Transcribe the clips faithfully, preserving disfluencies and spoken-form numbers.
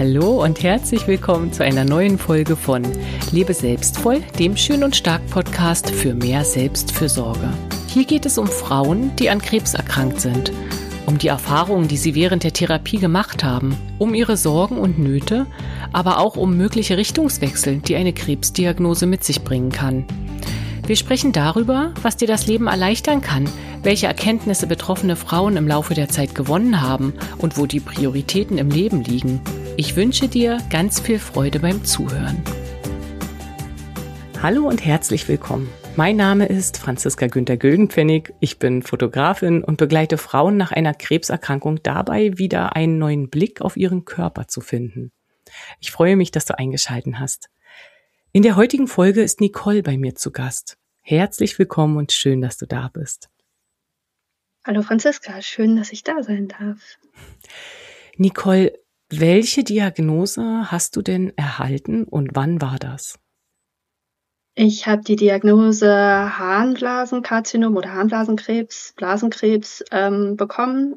Hallo und herzlich willkommen zu einer neuen Folge von Lebe selbstvoll, dem Schön und Stark Podcast für mehr Selbstfürsorge. Hier geht es um Frauen, die an Krebs erkrankt sind, um die Erfahrungen, die sie während der Therapie gemacht haben, um ihre Sorgen und Nöte, aber auch um mögliche Richtungswechsel, die eine Krebsdiagnose mit sich bringen kann. Wir sprechen darüber, was dir das Leben erleichtern kann, welche Erkenntnisse betroffene Frauen im Laufe der Zeit gewonnen haben und wo die Prioritäten im Leben liegen. Ich wünsche dir ganz viel Freude beim Zuhören. Hallo und herzlich willkommen. Mein Name ist Franziska Günther-Güldenpfennig. Ich bin Fotografin und begleite Frauen nach einer Krebserkrankung dabei, wieder einen neuen Blick auf ihren Körper zu finden. Ich freue mich, dass du eingeschaltet hast. In der heutigen Folge ist Nicole bei mir zu Gast. Herzlich willkommen und schön, dass du da bist. Hallo Franziska, schön, dass ich da sein darf. Nicole, welche Diagnose hast du denn erhalten und wann war das? Ich habe die Diagnose Harnblasenkarzinom oder Harnblasenkrebs, Blasenkrebs ähm, bekommen,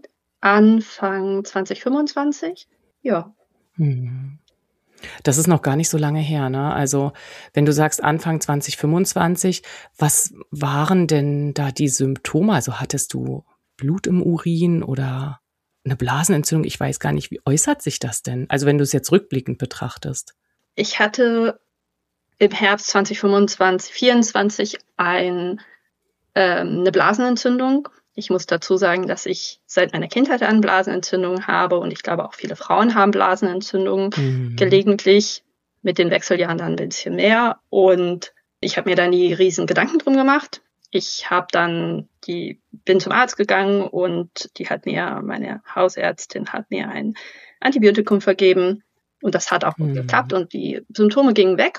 Anfang zwanzig fünfundzwanzig. Ja. Hm. Das ist noch gar nicht so lange her, ne? Also wenn du sagst Anfang zwanzig fünfundzwanzig, was waren denn da die Symptome? Also hattest du Blut im Urin oder eine Blasenentzündung? Ich weiß gar nicht, wie äußert sich das denn? Also wenn du es jetzt rückblickend betrachtest. Ich hatte im Herbst zwanzig fünfundzwanzig, vierundzwanzig ein, ähm, eine Blasenentzündung. Ich muss dazu sagen, dass ich seit meiner Kindheit eine Blasenentzündung habe und ich glaube auch viele Frauen haben Blasenentzündungen, mhm. gelegentlich, mit den Wechseljahren dann ein bisschen mehr. Und ich habe mir da nie riesen Gedanken drum gemacht. Ich habe dann die bin zum Arzt gegangen und die hat mir, meine Hausärztin hat mir ein Antibiotikum vergeben und das hat auch gut mhm. geklappt und die Symptome gingen weg.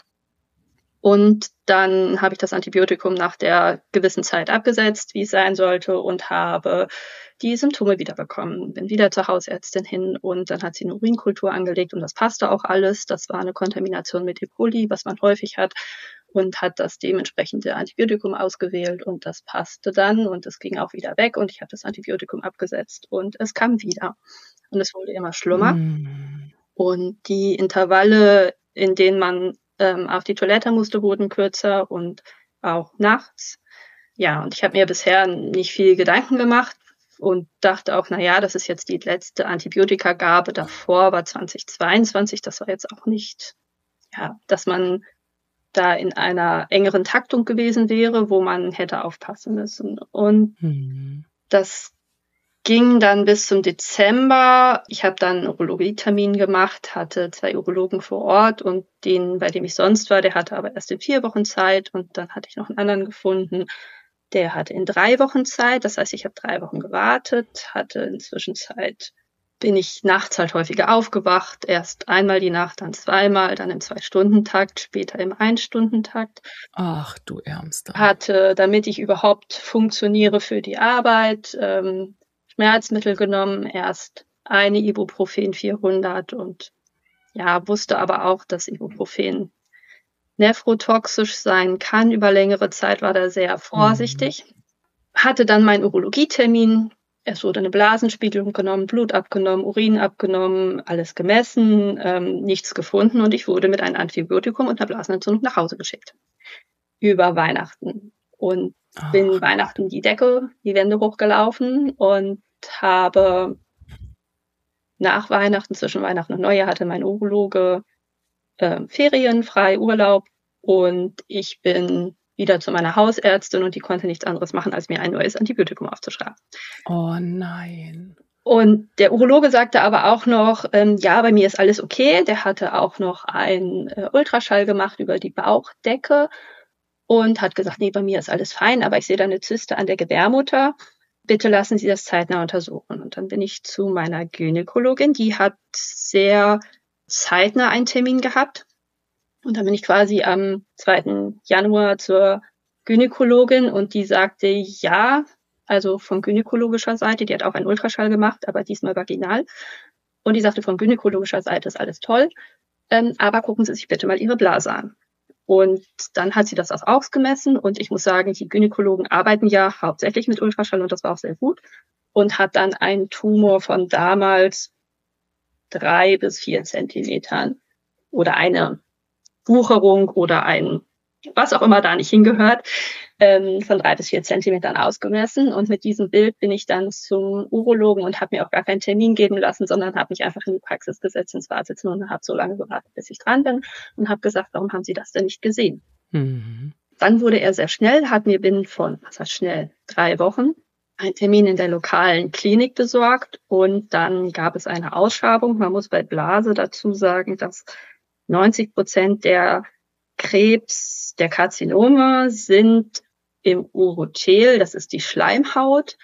Und dann habe ich das Antibiotikum nach der gewissen Zeit abgesetzt, wie es sein sollte, und habe die Symptome wiederbekommen. Bin wieder zur Hausärztin hin und dann hat sie eine Urinkultur angelegt und das passte auch alles. Das war eine Kontamination mit E. coli, was man häufig hat, und hat das dementsprechende Antibiotikum ausgewählt und das passte dann und es ging auch wieder weg und ich habe das Antibiotikum abgesetzt und es kam wieder. Und es wurde immer schlimmer. Mm. Und die Intervalle, in denen man Ähm, auf die Toilette musste, wurden kürzer und auch nachts. Ja, und ich habe mir bisher nicht viel Gedanken gemacht und dachte auch, na ja, das ist jetzt die letzte Antibiotikagabe. Davor war zwanzig zweiundzwanzig, das war jetzt auch nicht, ja, dass man da in einer engeren Taktung gewesen wäre, wo man hätte aufpassen müssen. Und mhm. das ging dann bis zum Dezember. Ich habe dann einen Urologietermin gemacht, hatte zwei Urologen vor Ort und den, bei dem ich sonst war, der hatte aber erst in vier Wochen Zeit und dann hatte ich noch einen anderen gefunden, der hatte in drei Wochen Zeit. Das heißt, ich habe drei Wochen gewartet, hatte inzwischen Zeit, bin ich nachts halt häufiger aufgewacht, erst einmal die Nacht, dann zweimal, dann im Zwei-Stunden-Takt, später im Ein-Stunden-Takt. Ach du Ärmster. Hatte, damit ich überhaupt funktioniere für die Arbeit, ähm, Schmerzmittel genommen, erst eine Ibuprofen vierhundert und ja, wusste aber auch, dass Ibuprofen nephrotoxisch sein kann. Über längere Zeit war da sehr vorsichtig. Mhm. Hatte dann meinen Urologietermin. Es wurde eine Blasenspiegelung genommen, Blut abgenommen, Urin abgenommen, alles gemessen, ähm, nichts gefunden und ich wurde mit einem Antibiotikum und einer Blasenentzündung nach Hause geschickt. Über Weihnachten. Und Ach. bin Weihnachten die Decke, die Wände hochgelaufen und habe nach Weihnachten, zwischen Weihnachten und Neujahr, hatte mein Urologe äh, Ferien, frei, Urlaub und ich bin wieder zu meiner Hausärztin und die konnte nichts anderes machen, als mir ein neues Antibiotikum aufzuschreiben. Oh nein. Und der Urologe sagte aber auch noch, ähm, ja, bei mir ist alles okay. Der hatte auch noch einen äh, Ultraschall gemacht über die Bauchdecke und hat gesagt, nee, bei mir ist alles fein, aber ich sehe da eine Zyste an der Gebärmutter. Bitte lassen Sie das zeitnah untersuchen. Und dann bin ich zu meiner Gynäkologin, die hat sehr zeitnah einen Termin gehabt. Und dann bin ich quasi am zweiten Januar zur Gynäkologin und die sagte, ja, also von gynäkologischer Seite, die hat auch einen Ultraschall gemacht, aber diesmal vaginal. Und die sagte, von gynäkologischer Seite ist alles toll, ähm, aber gucken Sie sich bitte mal Ihre Blase an. Und dann hat sie das auch ausgemessen und ich muss sagen, die Gynäkologen arbeiten ja hauptsächlich mit Ultraschall und das war auch sehr gut und hat dann einen Tumor von damals drei bis vier Zentimetern oder eine Wucherung oder ein, was auch immer da nicht hingehört, ähm, von drei bis vier Zentimetern ausgemessen. Und mit diesem Bild bin ich dann zum Urologen und habe mir auch gar keinen Termin geben lassen, sondern habe mich einfach in die Praxis gesetzt ins Wartezimmer und habe so lange gewartet, bis ich dran bin und habe gesagt, warum haben Sie das denn nicht gesehen? Mhm. Dann wurde er sehr schnell, hat mir binnen von, was heißt schnell, drei Wochen einen Termin in der lokalen Klinik besorgt und dann gab es eine Ausschabung. Man muss bei Blase dazu sagen, dass neunzig Prozent der Krebs, der Karzinome sind im Urothel, das ist die Schleimhaut,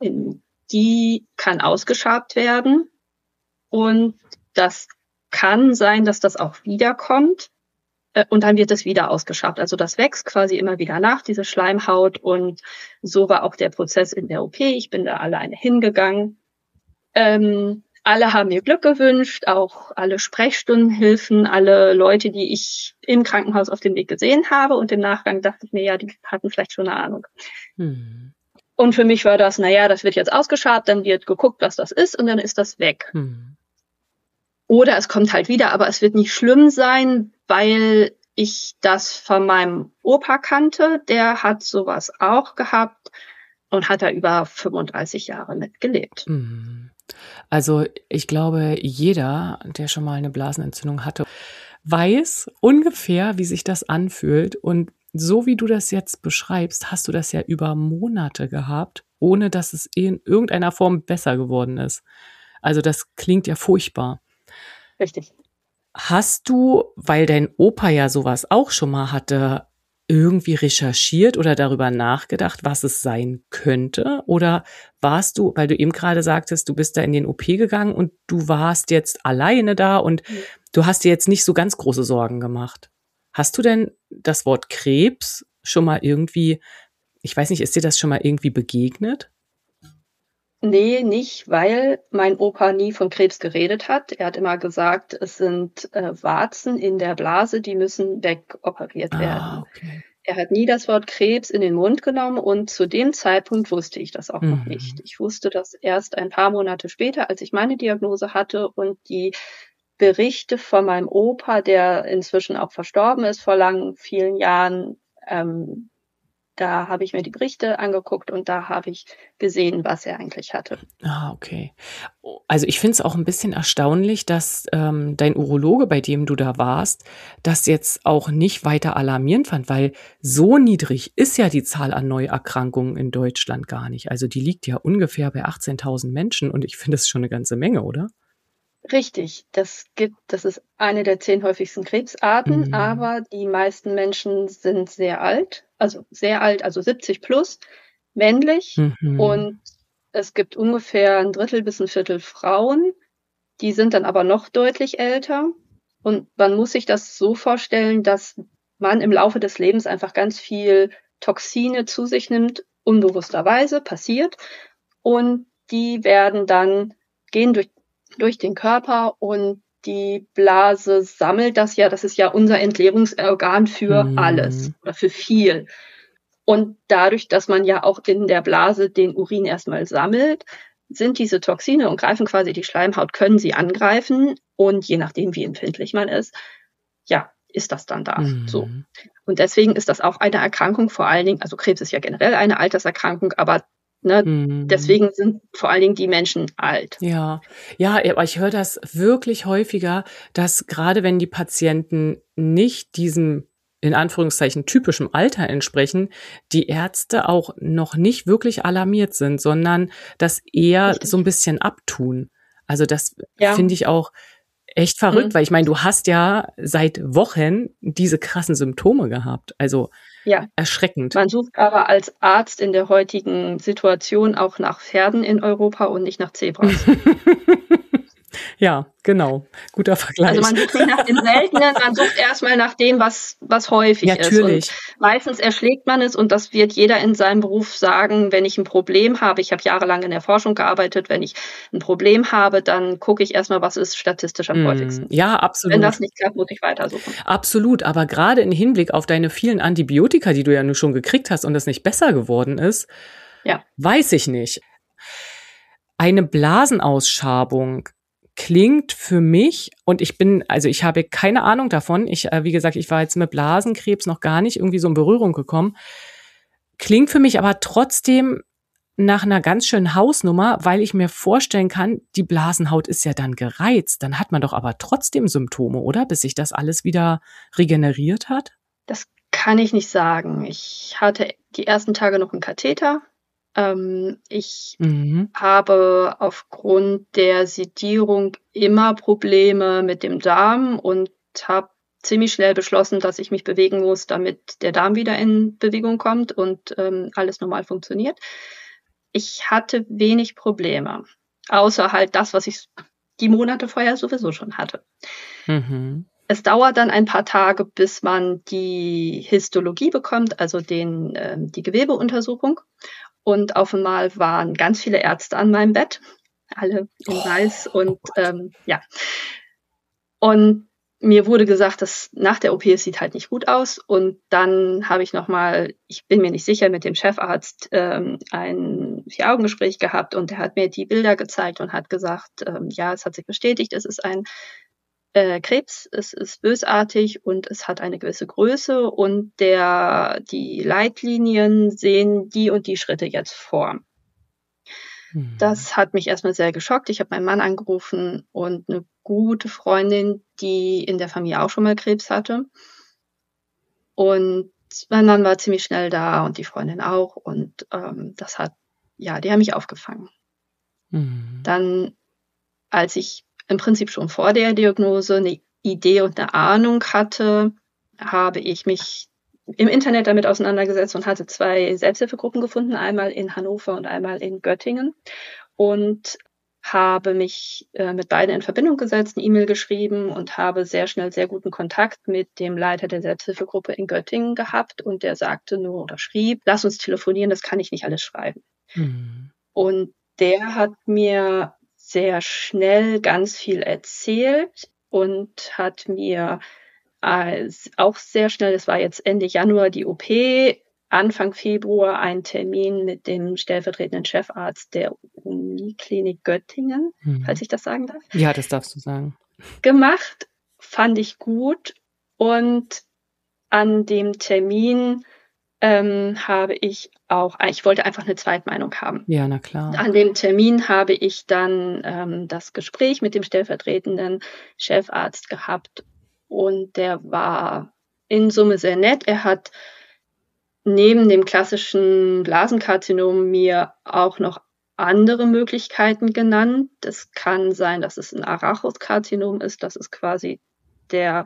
die kann ausgeschabt werden und das kann sein, dass das auch wiederkommt. Und dann wird es wieder ausgeschabt. Also das wächst quasi immer wieder nach, diese Schleimhaut. Und so war auch der Prozess in der O P. Ich bin da alleine hingegangen. Ähm, alle haben mir Glück gewünscht, auch alle Sprechstundenhilfen, alle Leute, die ich im Krankenhaus auf dem Weg gesehen habe. Und im Nachgang dachte ich mir, ja, die hatten vielleicht schon eine Ahnung. Hm. Und für mich war das, naja, das wird jetzt ausgeschabt, dann wird geguckt, was das ist und dann ist das weg. Hm. Oder es kommt halt wieder, aber es wird nicht schlimm sein, weil ich das von meinem Opa kannte. Der hat sowas auch gehabt und hat da über fünfunddreißig Jahre mitgelebt. Also ich glaube, jeder, der schon mal eine Blasenentzündung hatte, weiß ungefähr, wie sich das anfühlt. Und so wie du das jetzt beschreibst, hast du das ja über Monate gehabt, ohne dass es in irgendeiner Form besser geworden ist. Also das klingt ja furchtbar. Richtig. Hast du, weil dein Opa ja sowas auch schon mal hatte, irgendwie recherchiert oder darüber nachgedacht, was es sein könnte? Oder warst du, weil du eben gerade sagtest, du bist da in den O P gegangen und du warst jetzt alleine da und mhm. du hast dir jetzt nicht so ganz große Sorgen gemacht. Hast du denn das Wort Krebs schon mal irgendwie, ich weiß nicht, ist dir das schon mal irgendwie begegnet? Nee, nicht, weil mein Opa nie von Krebs geredet hat. Er hat immer gesagt, es sind äh, Warzen in der Blase, die müssen wegoperiert werden. Ah, okay. Er hat nie das Wort Krebs in den Mund genommen und zu dem Zeitpunkt wusste ich das auch mhm. noch nicht. Ich wusste das erst ein paar Monate später, als ich meine Diagnose hatte und die Berichte von meinem Opa, der inzwischen auch verstorben ist vor langen, vielen Jahren, ähm, da habe ich mir die Berichte angeguckt und da habe ich gesehen, was er eigentlich hatte. Ah, okay. Also ich finde es auch ein bisschen erstaunlich, dass ähm, dein Urologe, bei dem du da warst, das jetzt auch nicht weiter alarmierend fand, weil so niedrig ist ja die Zahl an Neuerkrankungen in Deutschland gar nicht. Also die liegt ja ungefähr bei achtzehntausend Menschen und ich finde das schon eine ganze Menge, oder? Richtig, das gibt, das ist eine der zehn häufigsten Krebsarten, mhm. aber die meisten Menschen sind sehr alt, also sehr alt, also siebzig plus, männlich mhm. und es gibt ungefähr ein Drittel bis ein Viertel Frauen, die sind dann aber noch deutlich älter und man muss sich das so vorstellen, dass man im Laufe des Lebens einfach ganz viel Toxine zu sich nimmt, unbewussterweise passiert und die werden dann, gehen durch durch den Körper und die Blase sammelt das ja, das ist ja unser Entleerungsorgan für mm. alles oder für viel. Und dadurch, dass man ja auch in der Blase den Urin erstmal sammelt, sind diese Toxine und greifen quasi die Schleimhaut, können sie angreifen und je nachdem, wie empfindlich man ist, ja, ist das dann da. Mm. So. Und deswegen ist das auch eine Erkrankung, vor allen Dingen, also Krebs ist ja generell eine Alterserkrankung, aber Ne, hm. deswegen sind vor allen Dingen die Menschen alt. Ja, ja, aber ich höre das wirklich häufiger, dass gerade wenn die Patienten nicht diesem in Anführungszeichen typischem Alter entsprechen, die Ärzte auch noch nicht wirklich alarmiert sind, sondern das eher Richtig. so ein bisschen abtun. Also das ja. finde ich auch echt verrückt, mhm. weil ich meine, du hast ja seit Wochen diese krassen Symptome gehabt. Also ja. erschreckend. Man sucht aber als Arzt in der heutigen Situation auch nach Pferden in Europa und nicht nach Zebras. Ja, genau. Guter Vergleich. Also man sucht nicht nach den Seltenen, man sucht erstmal nach dem, was, was häufig ja, ist. Natürlich. Und meistens erschlägt man es und das wird jeder in seinem Beruf sagen, wenn ich ein Problem habe, ich habe jahrelang in der Forschung gearbeitet, wenn ich ein Problem habe, dann gucke ich erstmal, was ist statistisch am mm, häufigsten. Ja, absolut. Wenn das nicht klappt, muss ich weitersuchen. Absolut, aber gerade im Hinblick auf deine vielen Antibiotika, die du ja nur schon gekriegt hast und es nicht besser geworden ist, ja. weiß ich nicht. Eine Blasenausschabung klingt für mich, und ich bin, also ich habe keine Ahnung davon, ich, äh, wie gesagt, ich war jetzt mit Blasenkrebs noch gar nicht irgendwie so in Berührung gekommen, klingt für mich aber trotzdem nach einer ganz schönen Hausnummer, weil ich mir vorstellen kann, die Blasenhaut ist ja dann gereizt, dann hat man doch aber trotzdem Symptome, oder? Bis sich das alles wieder regeneriert hat? Das kann ich nicht sagen. Ich hatte die ersten Tage noch einen Katheter. Ähm, ich Mhm. habe aufgrund der Sedierung immer Probleme mit dem Darm und habe ziemlich schnell beschlossen, dass ich mich bewegen muss, damit der Darm wieder in Bewegung kommt und ähm, alles normal funktioniert. Ich hatte wenig Probleme, außer halt das, was ich die Monate vorher sowieso schon hatte. Mhm. Es dauert dann ein paar Tage, bis man die Histologie bekommt, also den, äh, die Gewebeuntersuchung. Und auf einmal waren ganz viele Ärzte an meinem Bett, alle in Oh, weiß. Und oh Gott. ähm, ja, und mir wurde gesagt, dass nach der O P es sieht halt nicht gut aus. Und dann habe ich nochmal, ich bin mir nicht sicher, mit dem Chefarzt ähm, ein Vier-Augen-Gespräch gehabt und der hat mir die Bilder gezeigt und hat gesagt, ähm, ja, es hat sich bestätigt, es ist ein äh, Krebs, es ist bösartig und es hat eine gewisse Größe und der, die Leitlinien sehen die und die Schritte jetzt vor. Mhm. Das hat mich erstmal sehr geschockt. Ich habe meinen Mann angerufen und eine gute Freundin, die in der Familie auch schon mal Krebs hatte. Und mein Mann war ziemlich schnell da und die Freundin auch. Und ähm, das hat, ja, die haben mich aufgefangen. Mhm. Dann, als ich im Prinzip schon vor der Diagnose eine Idee und eine Ahnung hatte, habe ich mich im Internet damit auseinandergesetzt und hatte zwei Selbsthilfegruppen gefunden, einmal in Hannover und einmal in Göttingen. Und habe mich äh, mit beiden in Verbindung gesetzt, eine E-Mail geschrieben und habe sehr schnell sehr guten Kontakt mit dem Leiter der Selbsthilfegruppe in Göttingen gehabt. Und der sagte nur oder schrieb, lass uns telefonieren, das kann ich nicht alles schreiben. Mhm. Und der hat mir sehr schnell ganz viel erzählt und hat mir äh, auch sehr schnell, das war jetzt Ende Januar die O P, Anfang Februar einen Termin mit dem stellvertretenden Chefarzt der Uniklinik Göttingen, Mhm. falls ich das sagen darf, Ja, das darfst du sagen. gemacht. Fand ich gut. Und an dem Termin ähm, habe ich auch, ich wollte einfach eine Zweitmeinung haben. Ja, na klar. An dem Termin habe ich dann ähm, das Gespräch mit dem stellvertretenden Chefarzt gehabt und der war in Summe sehr nett. Er hat neben dem klassischen Blasenkarzinom mir auch noch andere Möglichkeiten genannt. Es kann sein, dass es ein Arachnoskarzinom ist. Das ist quasi der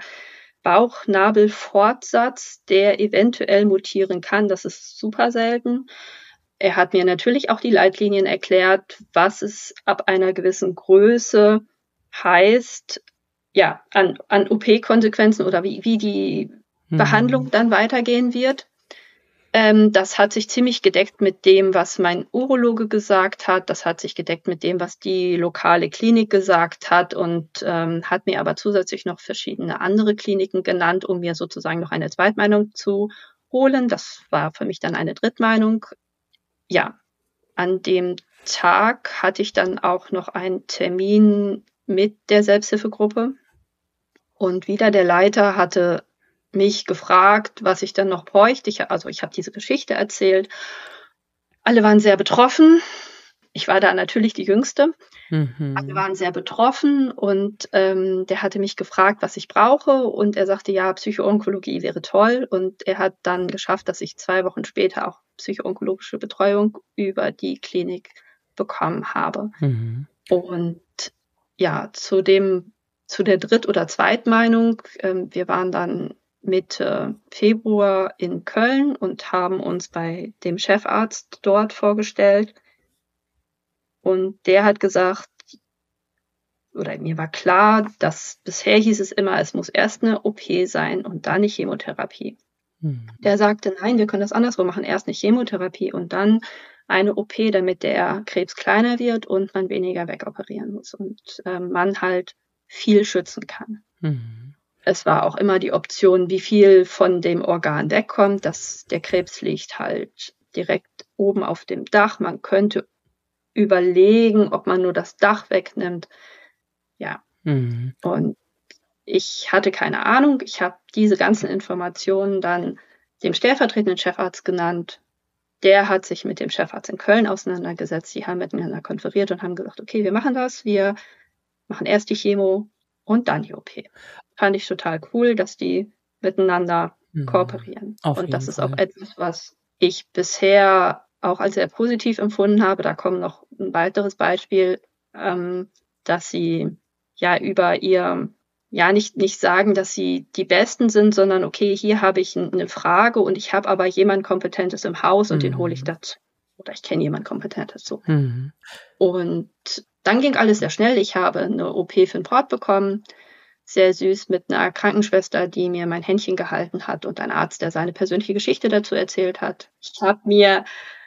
Bauchnabelfortsatz, der eventuell mutieren kann. Das ist super selten. Er hat mir natürlich auch die Leitlinien erklärt, was es ab einer gewissen Größe heißt, ja, an, an O P-Konsequenzen oder wie, wie die Mhm. Behandlung dann weitergehen wird. Ähm, das hat sich ziemlich gedeckt mit dem, was mein Urologe gesagt hat. Das hat sich gedeckt mit dem, was die lokale Klinik gesagt hat und ähm, hat mir aber zusätzlich noch verschiedene andere Kliniken genannt, um mir sozusagen noch eine Zweitmeinung zu holen. Das war für mich dann eine Drittmeinung. Ja, an dem Tag hatte ich dann auch noch einen Termin mit der Selbsthilfegruppe und wieder der Leiter hatte mich gefragt, was ich dann noch bräuchte. Ich, also ich habe diese Geschichte erzählt. Alle waren sehr betroffen. Ich war da natürlich die Jüngste. Mhm. Alle waren sehr betroffen und ähm, der hatte mich gefragt, was ich brauche und er sagte, ja, Psychoonkologie wäre toll und er hat dann geschafft, dass ich zwei Wochen später auch psychoonkologische Betreuung über die Klinik bekommen habe. Mhm. Und ja, zu dem, zu der Dritt- oder Zweitmeinung, ähm, wir waren dann Mitte Februar in Köln und haben uns bei dem Chefarzt dort vorgestellt. Und der hat gesagt, oder mir war klar, dass bisher hieß es immer, es muss erst eine O P sein und dann die Chemotherapie. Mhm. Der sagte, nein, wir können das andersrum machen. Erst eine Chemotherapie und dann eine O P, damit der Krebs kleiner wird und man weniger wegoperieren muss und äh, man halt viel schützen kann. Mhm. Es war auch immer die Option, wie viel von dem Organ wegkommt. Dass der Krebs liegt halt direkt oben auf dem Dach. Man könnte überlegen, ob man nur das Dach wegnimmt. ja. Mhm. Und ich hatte keine Ahnung. Ich habe diese ganzen Informationen dann dem stellvertretenden Chefarzt genannt. Der hat sich mit dem Chefarzt in Köln auseinandergesetzt. Die haben miteinander konferiert und haben gesagt, okay, wir machen das. Wir machen erst die Chemo und dann die O P. Fand ich total cool, dass die miteinander Mhm. kooperieren. Auf und jeden das ist Fall. auch etwas, was ich bisher auch als sehr positiv empfunden habe. Da kommt noch ein weiteres Beispiel, ähm, dass sie ja über ihr, ja nicht, nicht sagen, dass sie die Besten sind, sondern okay, hier habe ich n- eine Frage und ich habe aber jemand Kompetentes im Haus und den hole ich Mhm. dazu. Oder ich kenne jemand Kompetentes so. Mhm. Und dann ging alles sehr schnell. Ich habe eine O P für den Port bekommen. Sehr süß mit einer Krankenschwester, die mir mein Händchen gehalten hat und ein Arzt, der seine persönliche Geschichte dazu erzählt hat. Ich habe mir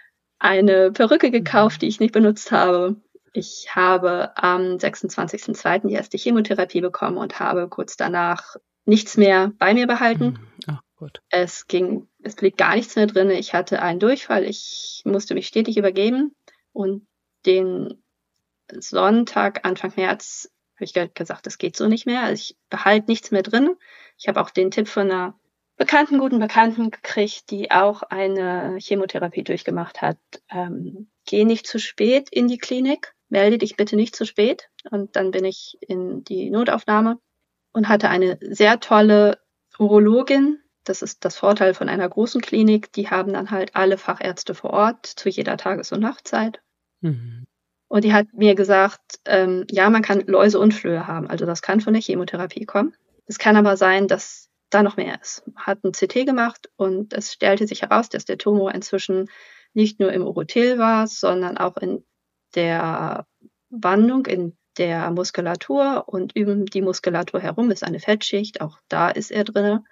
eine Perücke gekauft, die ich nicht benutzt habe. Ich habe am sechsundzwanzigsten zweiten die erste Chemotherapie bekommen und habe kurz danach nichts mehr bei mir behalten. Mhm. Ach Gott. Es ging, es blieb gar nichts mehr drin. Ich hatte einen Durchfall. Ich musste mich stetig übergeben. Und den Sonntag, Anfang März, habe ich ge- gesagt, das geht so nicht mehr. Also ich behalte nichts mehr drin. Ich habe auch den Tipp von einer Bekannten, guten Bekannten gekriegt, die auch eine Chemotherapie durchgemacht hat. Ähm, geh nicht zu spät in die Klinik. Melde dich bitte nicht zu spät. Und dann bin ich in die Notaufnahme und hatte eine sehr tolle Urologin. Das ist das Vorteil von einer großen Klinik. Die haben dann halt alle Fachärzte vor Ort zu jeder Tages- und Nachtzeit. Mhm. Und die hat mir gesagt, ähm, ja, man kann Läuse und Flöhe haben. Also das kann von der Chemotherapie kommen. Es kann aber sein, dass da noch mehr ist. Hat ein C T gemacht und es stellte sich heraus, dass der Tumor inzwischen nicht nur im Urothel war, sondern auch in der Wandung, in der Muskulatur und um die Muskulatur herum ist eine Fettschicht. Auch da ist er drinne.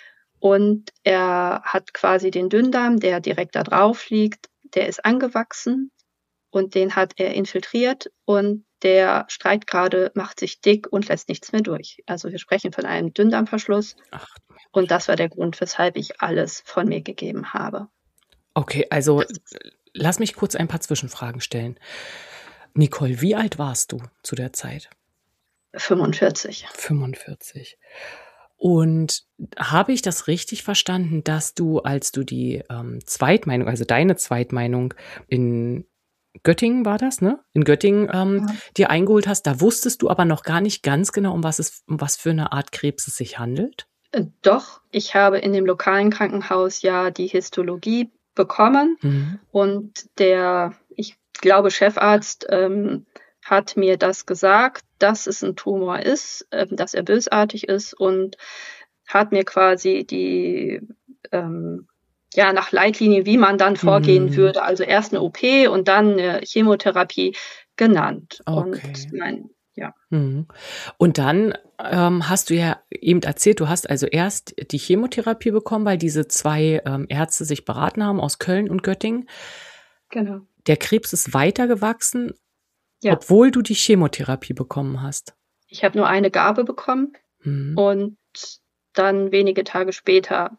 Und er hat quasi den Dünndarm, der direkt da drauf liegt, der ist angewachsen. Und den hat er infiltriert und der Streitgrade macht sich dick und lässt nichts mehr durch. Also wir sprechen von einem Dünndarmverschluss Ach, und das war der Grund, weshalb ich alles von mir gegeben habe. okay, also Das ist lass mich kurz ein paar Zwischenfragen stellen. Nicole, wie alt warst du zu der Zeit? fünfundvierzig. fünfundvierzig. Und habe ich das richtig verstanden, dass du, als du die ähm, Zweitmeinung, also deine Zweitmeinung in Göttingen war das, ne? In Göttingen ähm, Ja. dir eingeholt hast, da wusstest du aber noch gar nicht ganz genau, um was es, um was für eine Art Krebs es sich handelt? Äh, Doch, ich habe in dem lokalen Krankenhaus ja die Histologie bekommen Mhm. und der, ich glaube, Chefarzt ähm, hat mir das gesagt, dass es ein Tumor ist, ähm, dass er bösartig ist und hat mir quasi die, ähm, ja, nach Leitlinie, wie man dann vorgehen Mhm. würde, also erst eine O P und dann eine Chemotherapie genannt. Okay. Und mein, ja, Mhm. Und dann ähm, hast du ja eben erzählt, du hast also erst die Chemotherapie bekommen, weil diese zwei ähm, Ärzte sich beraten haben aus Köln und Göttingen. genau. Der Krebs ist weitergewachsen, Ja, obwohl du die Chemotherapie bekommen hast. ich habe nur eine Gabe bekommen Mhm. und dann wenige Tage später,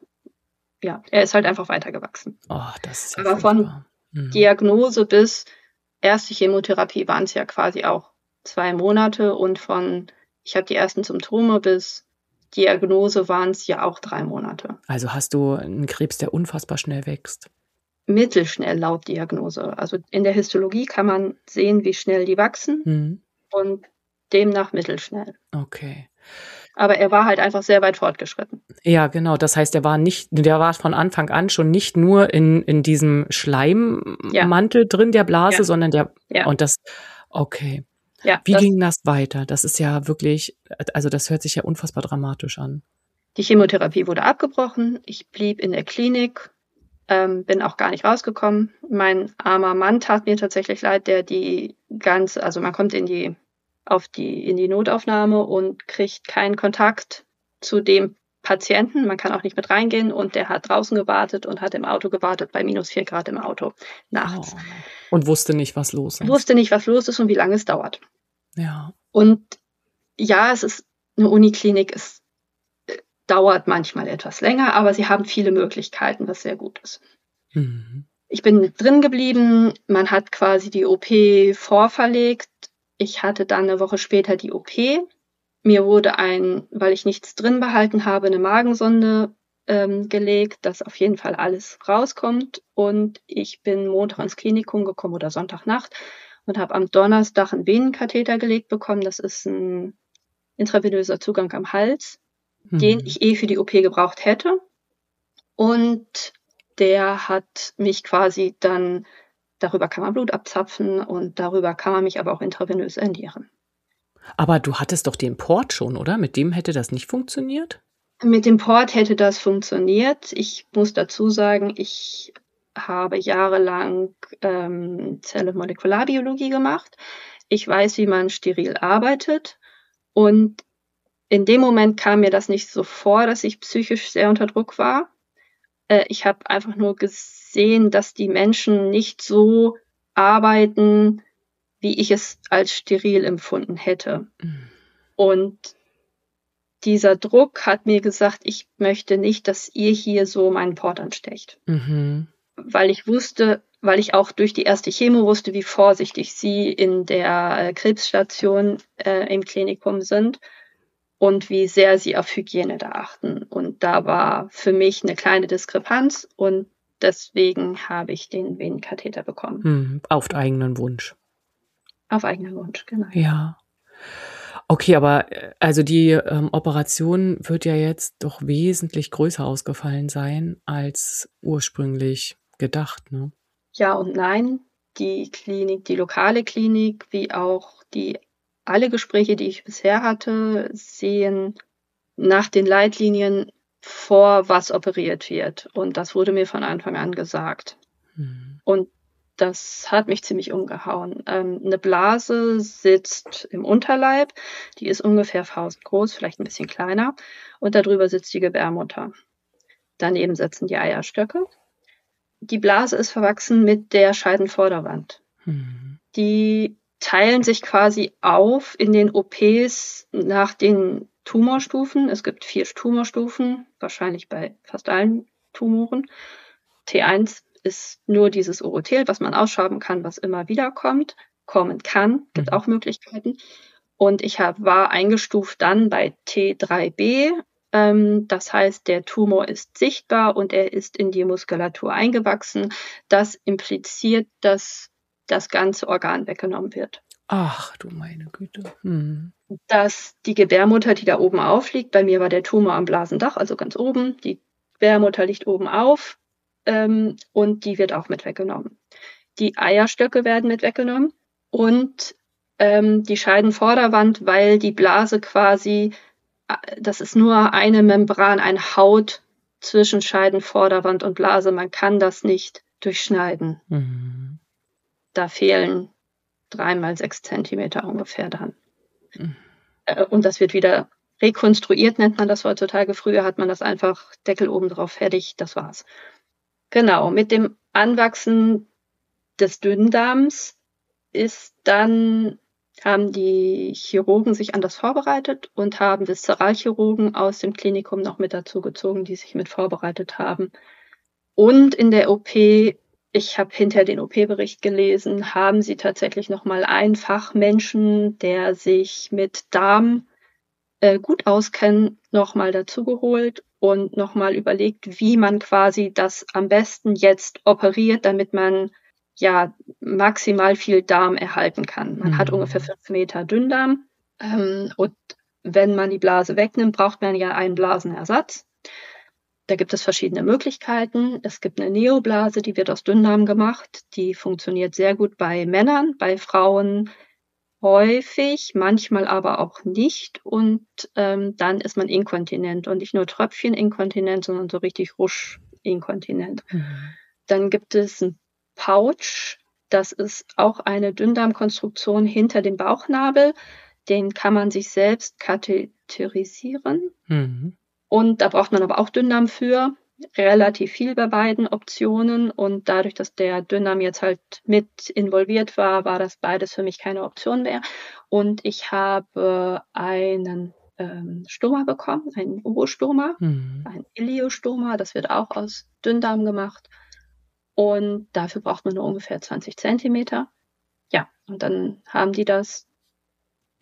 ja, er ist halt einfach weitergewachsen. Oh, das ist ja Aber von furchtbar. Mhm. Diagnose bis erste Chemotherapie waren es ja quasi auch zwei Monate und von, ich habe die ersten Symptome bis Diagnose waren es ja auch drei Monate. Also hast du einen Krebs, der unfassbar schnell wächst. Mittelschnell laut Diagnose. Also in der Histologie kann man sehen, wie schnell die wachsen Mhm. und demnach mittelschnell. Okay. Aber er war halt einfach sehr weit fortgeschritten. Ja, genau. Das heißt, der war nicht, der war von Anfang an schon nicht nur in, in diesem Schleimmantel drin der Blase, Ja. sondern der, Ja. und das, okay. Ja, Wie das, ging das weiter? Das ist ja wirklich, also das hört sich ja unfassbar dramatisch an. die Chemotherapie wurde abgebrochen. Ich blieb in der Klinik, ähm, bin auch gar nicht rausgekommen. Mein armer Mann tat mir tatsächlich leid, der die ganze, also man kommt in die, auf die, in die Notaufnahme und kriegt keinen Kontakt zu dem Patienten. Man kann auch nicht mit reingehen und der hat draußen gewartet und hat im Auto gewartet bei minus vier Grad im Auto nachts. Oh. Und wusste nicht, was los ist. Wusste nicht, was los ist und wie lange es dauert. Ja. Und ja, es ist eine Uniklinik, es äh, dauert manchmal etwas länger, aber sie haben viele Möglichkeiten, was sehr gut ist. Mhm. Ich bin drin geblieben, man hat quasi die O P vorverlegt ich hatte dann eine Woche später die O P. Mir wurde ein, weil ich nichts drin behalten habe, eine Magensonde ähm, gelegt, dass auf jeden Fall alles rauskommt. Und ich bin Montag ins Klinikum gekommen oder Sonntagnacht und habe am Donnerstag einen Venenkatheter gelegt bekommen. Das ist ein intravenöser Zugang am Hals, mhm. den ich eh für die O P gebraucht hätte. Und der hat mich quasi dann, darüber kann man Blut abzapfen und darüber kann man mich aber auch intravenös ernähren. Aber du hattest doch den Port schon, oder? Mit dem hätte das nicht funktioniert? Mit dem Port hätte das funktioniert. Ich muss dazu sagen, ich habe jahrelang ähm, Zell- und Molekularbiologie gemacht. Ich weiß, wie man steril arbeitet. Und in dem Moment kam mir das nicht so vor, dass ich psychisch sehr unter Druck war. Äh, ich habe einfach nur gesehen, dass die Menschen nicht so arbeiten, wie ich es als steril empfunden hätte. Mhm. Und dieser Druck hat mir gesagt, ich möchte nicht, dass ihr hier so meinen Port anstecht. Mhm. Weil ich wusste, weil ich auch durch die erste Chemo wusste, wie vorsichtig sie in der äh, Krebsstation äh, im Klinikum sind und wie sehr sie auf Hygiene da achten. Und da war für mich eine kleine Diskrepanz und deswegen habe ich den Venenkatheter bekommen. Hm, auf eigenen Wunsch. Auf eigenen Wunsch, genau. Ja. Okay, aber also die ähm, Operation wird ja jetzt doch wesentlich größer ausgefallen sein als ursprünglich gedacht, ne? Ja und nein. Die Klinik, die lokale Klinik, wie auch die alle Gespräche, die ich bisher hatte, sehen nach den Leitlinien vor, was operiert wird. Und das wurde mir von Anfang an gesagt. Hm. Und das hat mich ziemlich umgehauen. Ähm, eine Blase sitzt im Unterleib, die ist ungefähr faustgroß, vielleicht ein bisschen kleiner. Und darüber sitzt die Gebärmutter. Daneben sitzen die Eierstöcke. Die Blase ist verwachsen mit der Scheidenvorderwand. Hm. Die teilen sich quasi auf in den O Ps nach den Tumorstufen. Es gibt vier Tumorstufen, wahrscheinlich bei fast allen Tumoren. T eins ist nur dieses Urothel, was man ausschaben kann, was immer wieder kommt, kommen kann, gibt mhm. auch Möglichkeiten. Und ich hab, war eingestuft dann bei T drei b. Ähm, das heißt, der Tumor ist sichtbar und er ist in die Muskulatur eingewachsen. Das impliziert, dass das ganze Organ weggenommen wird. Ach du meine Güte. Hm. Dass die Gebärmutter, die da oben aufliegt, bei mir war der Tumor am Blasendach, also ganz oben, die Gebärmutter liegt oben auf. Ähm, und die wird auch mit weggenommen. Die Eierstöcke werden mit weggenommen und ähm, die Scheidenvorderwand, weil die Blase quasi, das ist nur eine Membran, eine Haut zwischen Scheidenvorderwand und Blase. Man kann das nicht durchschneiden. Mhm. Da fehlen drei mal sechs Zentimeter ungefähr dann. Mhm. Äh, und das wird wieder rekonstruiert, nennt man das heutzutage. Früher hat man das einfach Deckel oben drauf, fertig, das war's. Genau, mit dem Anwachsen des Dünndarms ist dann, haben die Chirurgen sich anders vorbereitet und haben Viszeralchirurgen aus dem Klinikum noch mit dazu gezogen, die sich mit vorbereitet haben. Und in der O P, ich habe hinterher den O P-Bericht gelesen, haben sie tatsächlich nochmal einen Fachmenschen, der sich mit Darm äh, gut auskennt, nochmal dazu geholt und nochmal überlegt, wie man quasi das am besten jetzt operiert, damit man ja maximal viel Darm erhalten kann. Man mhm. hat ungefähr fünf Meter Dünndarm ähm, und wenn man die Blase wegnimmt, braucht man ja einen Blasenersatz. Da gibt es verschiedene Möglichkeiten. Es gibt eine Neoblase, die wird aus Dünndarm gemacht. Die funktioniert sehr gut bei Männern, bei Frauen häufig, manchmal aber auch nicht. Und ähm, dann ist man inkontinent und nicht nur Tröpfcheninkontinent, sondern so richtig Rusch-inkontinent. Mhm. Dann gibt es ein Pouch. Das ist auch eine Dünndarmkonstruktion hinter dem Bauchnabel. Den kann man sich selbst katheterisieren. Mhm. Und da braucht man aber auch Dünndarm für. Relativ viel bei beiden Optionen. Und dadurch, dass der Dünndarm jetzt halt mit involviert war, war das beides für mich keine Option mehr. Und ich habe einen ähm, Stoma bekommen, einen Urostoma, mhm. ein Iliostoma. Das wird auch aus Dünndarm gemacht. Und dafür braucht man nur ungefähr zwanzig Zentimeter. Ja, und dann haben die das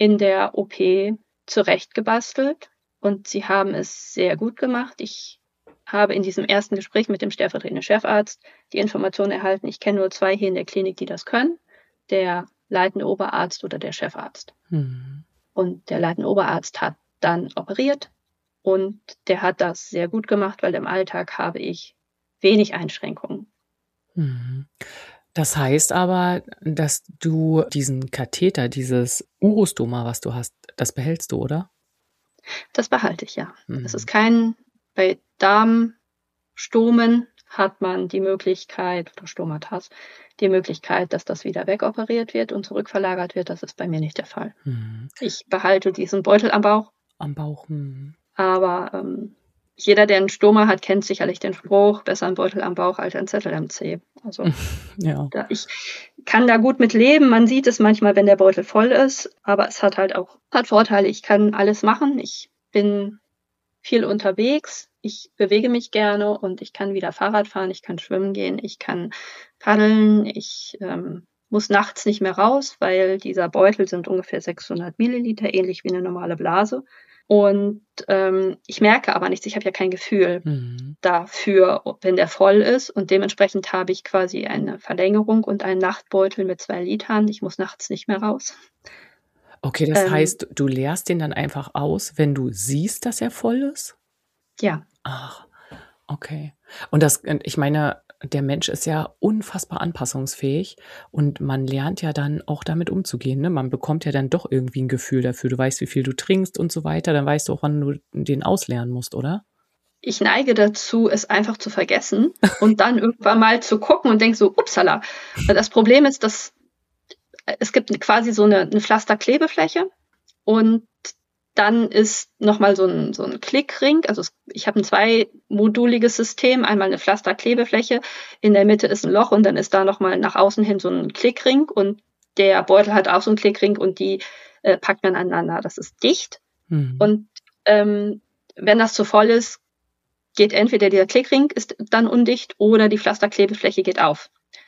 in der O P zurechtgebastelt und sie haben es sehr gut gemacht. Ich habe in diesem ersten Gespräch mit dem stellvertretenden Chefarzt die Information erhalten, ich kenne nur zwei hier in der Klinik, die das können, der leitende Oberarzt oder der Chefarzt. Mhm. Und der leitende Oberarzt hat dann operiert und der hat das sehr gut gemacht, weil im Alltag habe ich wenig Einschränkungen. Mhm. Das heißt aber, dass du diesen Katheter, dieses Urostoma, was du hast, das behältst du, oder? Das behalte ich, ja. Mhm. Es ist kein, bei Darmstomen hat man die Möglichkeit, oder Stomatas, die Möglichkeit, dass das wieder wegoperiert wird und zurückverlagert wird. Das ist bei mir nicht der Fall. Mhm. Ich behalte diesen Beutel am Bauch. Am Bauch. Mhm. Aber ähm, jeder, der einen Stoma hat, kennt sicherlich den Spruch, besser ein Beutel am Bauch als ein Zettel am Zeh. Also ja. da, ich kann da gut mit leben. Man sieht es manchmal, wenn der Beutel voll ist, aber es hat halt auch hat Vorteile. Ich kann alles machen. Ich bin viel unterwegs. Ich bewege mich gerne und ich kann wieder Fahrrad fahren. Ich kann schwimmen gehen. Ich kann paddeln. Ich ähm, muss nachts nicht mehr raus, weil dieser Beutel sind ungefähr sechshundert Milliliter, ähnlich wie eine normale Blase. Und ähm, ich merke aber nichts, ich habe ja kein Gefühl mhm. dafür, wenn der voll ist. Und dementsprechend habe ich quasi eine Verlängerung und einen Nachtbeutel mit zwei Litern. Ich muss nachts nicht mehr raus. Okay, das ähm, heißt, du leerst den dann einfach aus, wenn du siehst, dass er voll ist? Ja. Ach, okay. Und das, ich meine, der Mensch ist ja unfassbar anpassungsfähig und man lernt ja dann auch damit umzugehen. Ne? Man bekommt ja dann doch irgendwie ein Gefühl dafür. Du weißt, wie viel du trinkst und so weiter. Dann weißt du auch, wann du den ausleeren musst, oder? Ich neige dazu, es einfach zu vergessen und dann irgendwann mal zu gucken und denke so, upsala. Das Problem ist, dass es gibt quasi so eine, eine Pflasterklebefläche und dann ist nochmal so ein, so ein Klickring, also es, ich habe ein zweimoduliges System, einmal eine Pflasterklebefläche, in der Mitte ist ein Loch und dann ist da nochmal nach außen hin so ein Klickring und der Beutel hat auch so einen Klickring und die äh, packt man aneinander. Das ist dicht mhm. und ähm, wenn das zu voll ist, geht entweder der Klickring ist dann undicht oder die Pflasterklebefläche geht auf.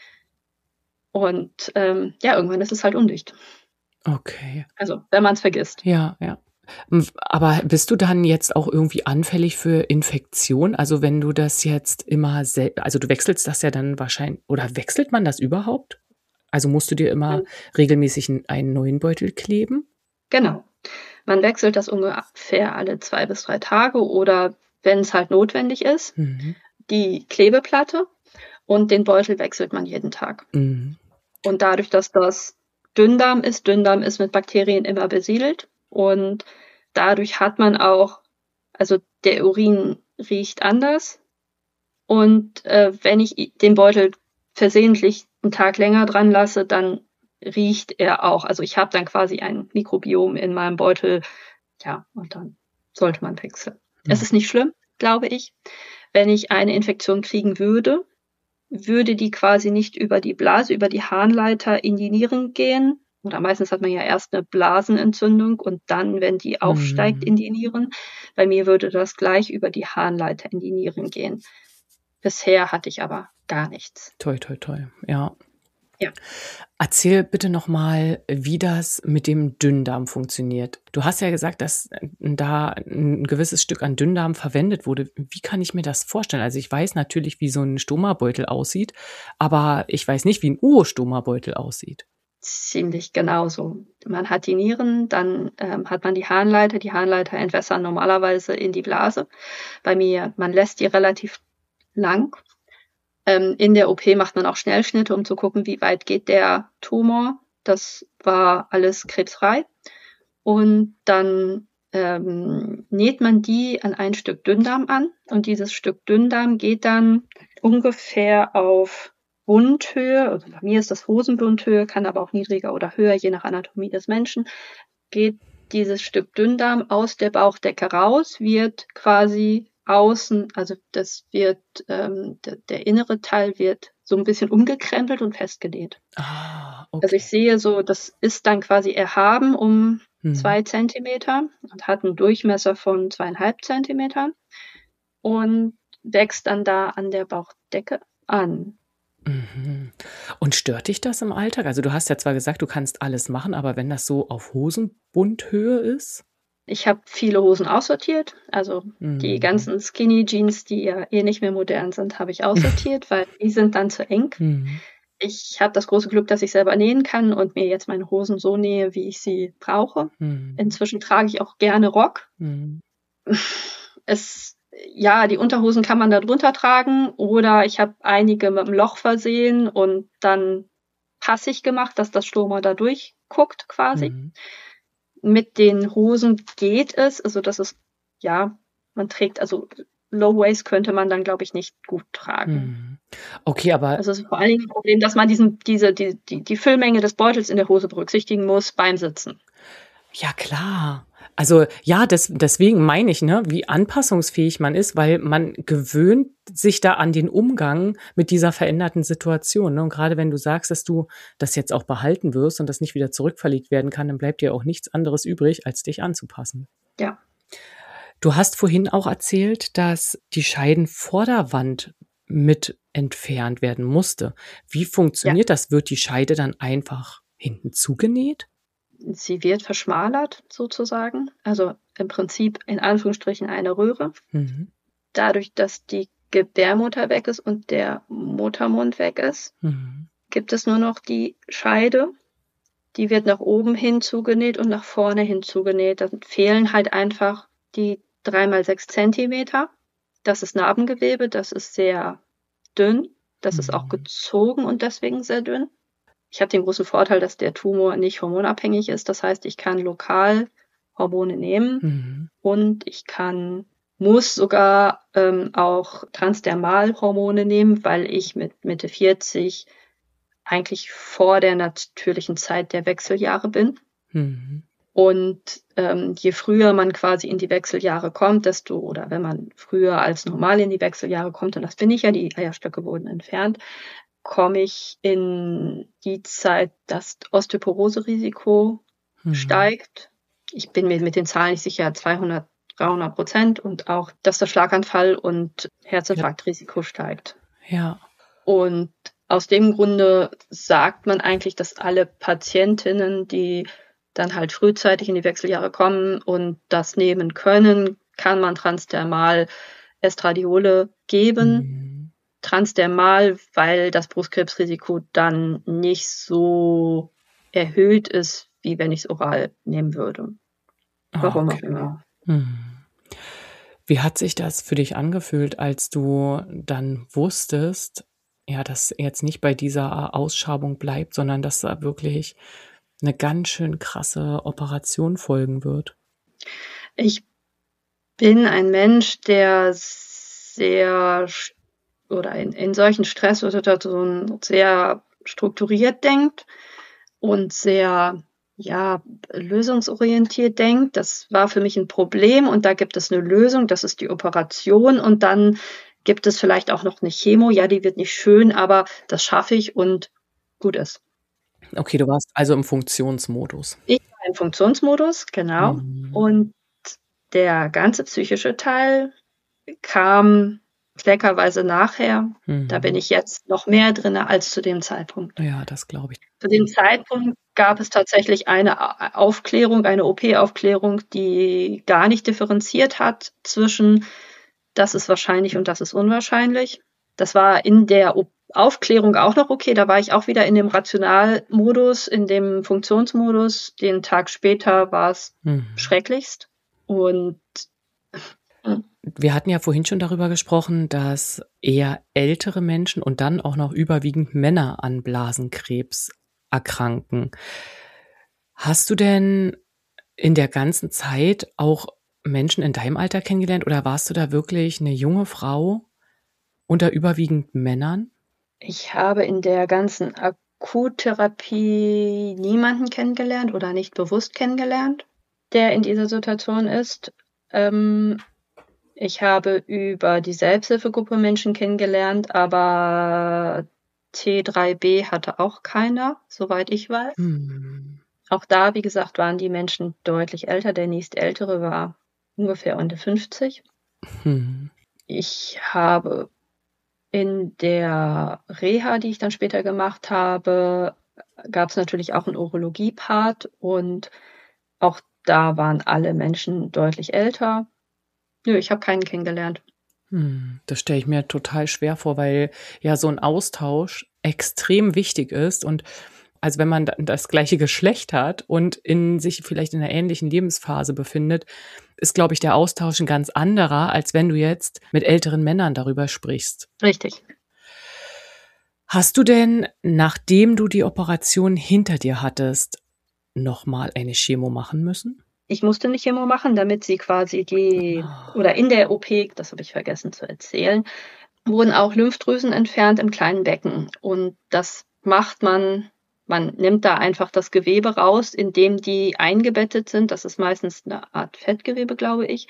Und ähm, ja, irgendwann ist es halt undicht. Okay. Also, wenn man es vergisst. Ja, ja. Aber bist du dann jetzt auch irgendwie anfällig für Infektion? Also wenn du das jetzt immer, sel- also du wechselst das ja dann wahrscheinlich, oder wechselt man das überhaupt? Also musst du dir immer ja. regelmäßig einen neuen Beutel kleben? Genau. Man wechselt das ungefähr alle zwei bis drei Tage oder wenn es halt notwendig ist, mhm. die Klebeplatte und den Beutel wechselt man jeden Tag. Mhm. Und dadurch, dass das Dünndarm ist, Dünndarm ist mit Bakterien immer besiedelt. Und dadurch hat man auch, also der Urin riecht anders. Und äh, wenn ich den Beutel versehentlich einen Tag länger dran lasse, dann riecht er auch. Also ich habe dann quasi ein Mikrobiom in meinem Beutel. Ja, und dann sollte man wechseln. Ja. Es ist nicht schlimm, glaube ich. Wenn ich eine Infektion kriegen würde, würde die quasi nicht über die Blase, über die Harnleiter in die Nieren gehen. Oder meistens hat man ja erst eine Blasenentzündung und dann, wenn die aufsteigt mhm. in die Nieren. Bei mir würde das gleich über die Harnleiter in die Nieren gehen. Bisher hatte ich aber gar nichts. Toi, toi, toi, ja. Ja. Erzähl bitte nochmal, wie das mit dem Dünndarm funktioniert. Du hast ja gesagt, dass da ein gewisses Stück an Dünndarm verwendet wurde. Wie kann ich mir das vorstellen? Also ich weiß natürlich, wie so ein Stomabeutel aussieht, aber ich weiß nicht, wie ein Urostomabeutel aussieht. Ziemlich genauso. Man hat die Nieren, dann ähm, hat man die Harnleiter. Die Harnleiter entwässern normalerweise in die Blase. Bei mir, man lässt die relativ lang. Ähm, in der O P macht man auch Schnellschnitte, um zu gucken, wie weit geht der Tumor. Das war alles krebsfrei. Und dann ähm, näht man die an ein Stück Dünndarm an. Und dieses Stück Dünndarm geht dann ungefähr auf Wundhöhe, also bei mir ist das Hosenbundhöhe, kann aber auch niedriger oder höher, je nach Anatomie des Menschen, geht dieses Stück Dünndarm aus der Bauchdecke raus, wird quasi außen, also das wird, ähm, der, der innere Teil wird so ein bisschen umgekrempelt und festgenäht. Ah, okay. Also ich sehe so, das ist dann quasi erhaben um hm. zwei Zentimeter und hat einen Durchmesser von zweieinhalb Zentimetern und wächst dann da an der Bauchdecke an. Und Und stört dich das im Alltag? Also du hast ja zwar gesagt, du kannst alles machen, aber wenn das so auf Hosenbundhöhe ist? Ich habe viele Hosen aussortiert. Also die Mhm. ganzen Skinny Jeans, die ja eh nicht mehr modern sind, habe ich aussortiert, weil die sind dann zu eng. Mhm. Ich habe das große Glück, dass ich selber nähen kann und mir jetzt meine Hosen so nähe, wie ich sie brauche. Mhm. Inzwischen trage ich auch gerne Rock. Mhm. Es, ja, die Unterhosen kann man da drunter tragen oder ich habe einige mit einem Loch versehen und dann passig gemacht, dass das Stoma da durchguckt quasi. Mhm. Mit den Hosen geht es, also das ist, ja, man trägt, also Low Waist könnte man dann, glaube ich, nicht gut tragen. Mhm. Okay, aber Also es ist vor allen Dingen ein Problem, dass man diesen, diese, die, die, die Füllmenge des Beutels in der Hose berücksichtigen muss beim Sitzen. ja klar. Also ja, das, deswegen meine ich, ne, wie anpassungsfähig man ist, weil man gewöhnt sich da an den Umgang mit dieser veränderten Situation. Ne? Und gerade wenn du sagst, dass du das jetzt auch behalten wirst und das nicht wieder zurückverlegt werden kann, dann bleibt dir auch nichts anderes übrig, als dich anzupassen. Ja. Du hast vorhin auch erzählt, dass die Scheidenvorderwand mit entfernt werden musste. Wie funktioniert das? Wird die Scheide dann einfach hinten zugenäht? Sie wird verschmalert sozusagen. Also im Prinzip in Anführungsstrichen eine Röhre. Mhm. Dadurch, dass die Gebärmutter weg ist und der Muttermund weg ist, Mhm. gibt es nur noch die Scheide. Die wird nach oben hin zugenäht und nach vorne hin zugenäht. Dann fehlen halt einfach die drei mal sechs Zentimeter. Das ist Narbengewebe, das ist sehr dünn. Das ist auch Mhm. gezogen und deswegen sehr dünn. Ich habe den großen Vorteil, dass der Tumor nicht hormonabhängig ist. Das heißt, ich kann lokal Hormone nehmen Mhm. und ich kann, muss sogar ähm, auch Transdermalhormone nehmen, weil ich mit Mitte vierzig eigentlich vor der natürlichen Zeit der Wechseljahre bin. Mhm. Und ähm, je früher man quasi in die Wechseljahre kommt, desto, oder wenn man früher als normal in die Wechseljahre kommt, und das bin ich ja, die Eierstöcke wurden entfernt, komme ich in die Zeit, dass Osteoporose-Risiko Mhm. steigt. Ich bin mir mit den Zahlen nicht sicher, zweihundert, dreihundert Prozent und auch, dass der Schlaganfall und Herzinfarktrisiko steigt. Ja. Und aus dem Grunde sagt man eigentlich, dass alle Patientinnen, die dann halt frühzeitig in die Wechseljahre kommen und das nehmen können, kann man transdermal Estradiole geben. Mhm. Transdermal, weil das Brustkrebsrisiko dann nicht so erhöht ist, wie wenn ich es oral nehmen würde. Warum Okay. auch immer. Mhm. Wie hat sich das für dich angefühlt, als du dann wusstest, ja, dass jetzt nicht bei dieser Ausschabung bleibt, sondern dass da wirklich eine ganz schön krasse Operation folgen wird? Ich bin ein Mensch, der sehr oder in, in solchen Stresssituationen sehr strukturiert denkt und sehr ja, lösungsorientiert denkt. Das war für mich ein Problem und da gibt es eine Lösung, das ist die Operation und dann gibt es vielleicht auch noch eine Chemo. Ja, die wird nicht schön, aber das schaffe ich und gut ist. Okay, du warst also im Funktionsmodus. Ich war im Funktionsmodus, genau. Mhm. Und der ganze psychische Teil kam steckerweise nachher. Mhm. Da bin ich jetzt noch mehr drin als zu dem Zeitpunkt. Ja, das glaube ich. Zu dem Zeitpunkt gab es tatsächlich eine Aufklärung, eine O P-Aufklärung, die gar nicht differenziert hat zwischen das ist wahrscheinlich und das ist unwahrscheinlich. Das war in der Aufklärung auch noch okay. Da war ich auch wieder in dem Rationalmodus, in dem Funktionsmodus. Den Tag später war es Mhm. schrecklichst. Und Wir hatten ja vorhin schon darüber gesprochen, dass eher ältere Menschen und dann auch noch überwiegend Männer an Blasenkrebs erkranken. Hast du denn in der ganzen Zeit auch Menschen in deinem Alter kennengelernt oder warst du da wirklich eine junge Frau unter überwiegend Männern? ich habe in der ganzen Akuttherapie niemanden kennengelernt oder nicht bewusst kennengelernt, der in dieser Situation ist. Ähm, ich habe über die Selbsthilfegruppe Menschen kennengelernt, aber T drei B hatte auch keiner, soweit ich weiß. Hm. Auch da, wie gesagt, waren die Menschen deutlich älter. Der nächstältere war ungefähr Ende fünfzig. Hm. Ich habe In der Reha, die ich dann später gemacht habe, gab es natürlich auch einen Urologie-Part und auch da waren alle Menschen deutlich älter. Nö, ich habe keinen kennengelernt. Hm, das stelle ich mir total schwer vor, weil ja so ein Austausch extrem wichtig ist und also wenn man da das gleiche Geschlecht hat und in sich vielleicht in 'ner ähnlichen Lebensphase befindet, ist, glaube ich, der Austausch 'n ganz anderer, als wenn du jetzt mit älteren Männern darüber sprichst. Richtig. Hast du denn, nachdem du die Operation hinter dir hattest, noch mal eine Chemo machen müssen? Ich musste 'ne Chemo machen, damit sie quasi die Ah. oder in der O P, das habe ich vergessen zu erzählen, wurden auch Lymphdrüsen entfernt im kleinen Becken. Und das macht man man nimmt da einfach das Gewebe raus, in dem die eingebettet sind. Das ist meistens 'ne Art Fettgewebe, glaube ich,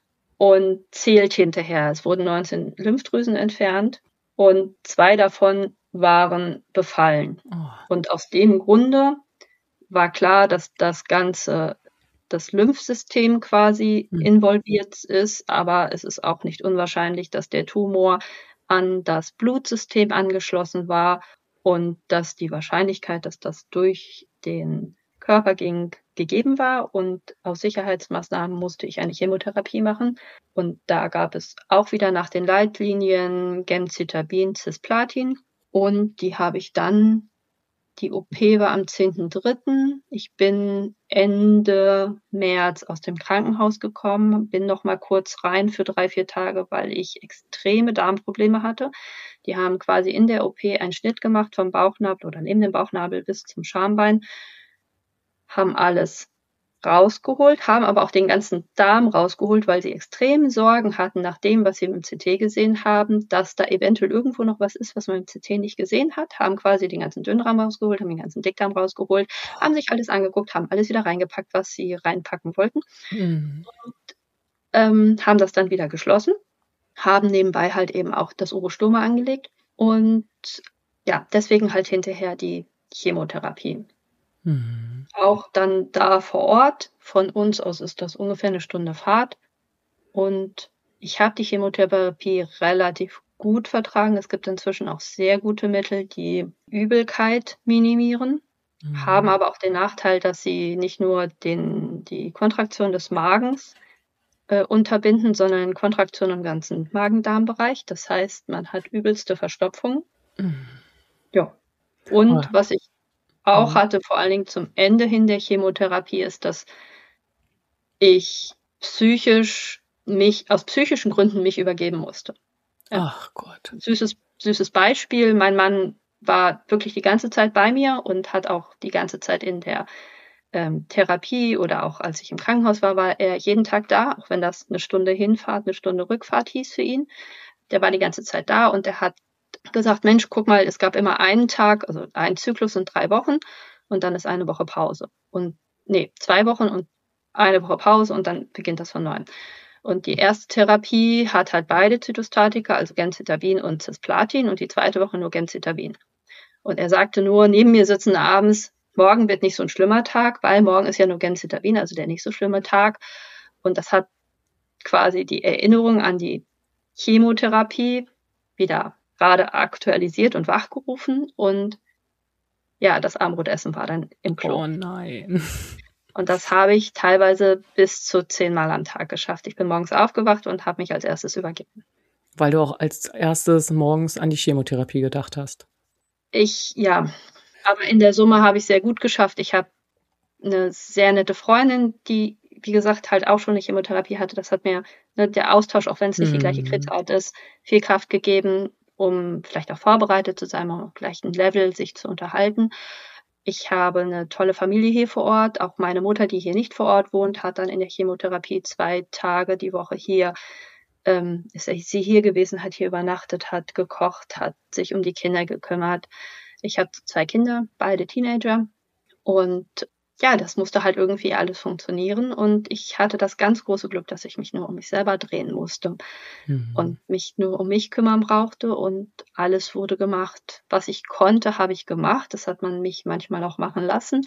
und zählt hinterher. Es wurden neunzehn Lymphdrüsen entfernt und zwei davon waren befallen. Oh. Und aus dem Grunde war klar, dass das ganze das Lymphsystem quasi Mhm. involviert ist, aber es ist auch nicht unwahrscheinlich, dass der Tumor an das Blutsystem angeschlossen war und dass die Wahrscheinlichkeit, dass das durch den Körper ging, gegeben war. Und aus Sicherheitsmaßnahmen musste ich eine Chemotherapie machen. Und da gab es auch wieder nach den Leitlinien Gemcitabin, Cisplatin. Und die habe ich dann die O P war am zehnten dritten Ich bin Ende März aus dem Krankenhaus gekommen, bin noch mal kurz rein für drei, vier Tage, weil ich extreme Darmprobleme hatte. Die haben quasi in der O P einen Schnitt gemacht vom Bauchnabel oder neben dem Bauchnabel bis zum Schambein, haben alles rausgeholt, haben aber auch den ganzen Darm rausgeholt, weil sie extreme Sorgen hatten nach dem, was sie im C T gesehen haben, dass da eventuell irgendwo noch was ist, was man im C T nicht gesehen hat, haben quasi den ganzen Dünndarm rausgeholt, haben den ganzen Dickdarm rausgeholt, haben sich alles angeguckt, haben alles wieder reingepackt, was sie reinpacken wollten. Mhm. Und ähm, haben das dann wieder geschlossen, haben nebenbei halt eben auch das Urostoma angelegt und ja, deswegen halt hinterher die Chemotherapie. Mhm. Auch dann da vor Ort. Von uns aus ist das ungefähr eine Stunde Fahrt. Und ich habe die Chemotherapie relativ gut vertragen. Es gibt inzwischen auch sehr gute Mittel, die Übelkeit minimieren, Mhm. haben aber auch den Nachteil, dass sie nicht nur den die Kontraktion des Magens, äh, unterbinden, sondern Kontraktion im ganzen Magen-Darm-Bereich. Das heißt, man hat übelste Verstopfung. Mhm. Ja. Oh. Und was ich auch Mhm. hatte, vor allen Dingen zum Ende hin der Chemotherapie, ist, dass ich psychisch mich aus psychischen Gründen mich übergeben musste. Ja. Ach Gott. Süßes, süßes Beispiel. Mein Mann war wirklich die ganze Zeit bei mir und hat auch die ganze Zeit in der ähm, Therapie oder auch als ich im Krankenhaus war, war er jeden Tag da, auch wenn das eine Stunde Hinfahrt, eine Stunde Rückfahrt hieß für ihn. Der war die ganze Zeit da und der hat gesagt, Mensch, guck mal, es gab immer einen Tag, also ein Zyklus sind drei Wochen und dann ist eine Woche Pause. Und nee, zwei Wochen und eine Woche Pause und dann beginnt das von neuem. Und die erste Therapie hat halt beide Zytostatika, also Gemcitabin und Cisplatin und die zweite Woche nur Gemcitabin. Und er sagte nur, neben mir sitzen abends, morgen wird nicht so ein schlimmer Tag, weil morgen ist ja nur Gemcitabin, also der nicht so schlimme Tag. Und das hat quasi die Erinnerung an die Chemotherapie wieder gerade aktualisiert und wachgerufen und ja, das Abendbrotessen war dann im Klo. Oh nein. Und das habe ich teilweise bis zu zehnmal am Tag geschafft. Ich bin morgens aufgewacht und habe mich als erstes übergeben. Weil du auch als erstes morgens an die Chemotherapie gedacht hast. Ich, ja, aber in der Summe habe ich sehr gut geschafft. Ich habe eine sehr nette Freundin, die, wie gesagt, halt auch schon eine Chemotherapie hatte. Das hat mir, ne, der Austausch, auch wenn es nicht die gleiche Mhm. Krebsart ist, viel Kraft gegeben, um vielleicht auch vorbereitet zu sein, um auf gleichem Level sich zu unterhalten. Ich habe eine tolle Familie hier vor Ort. Auch meine Mutter, die hier nicht vor Ort wohnt, hat dann in der Chemotherapie zwei Tage die Woche hier ähm, ist sie hier gewesen, hat hier übernachtet, hat gekocht, hat sich um die Kinder gekümmert. Ich habe zwei Kinder, beide Teenager. Und ja, das musste halt irgendwie alles funktionieren. Und ich hatte das ganz große Glück, dass ich mich nur um mich selber drehen musste Mhm. und mich nur um mich kümmern brauchte. Und alles wurde gemacht. Was ich konnte, habe ich gemacht. Das hat man mich manchmal auch machen lassen.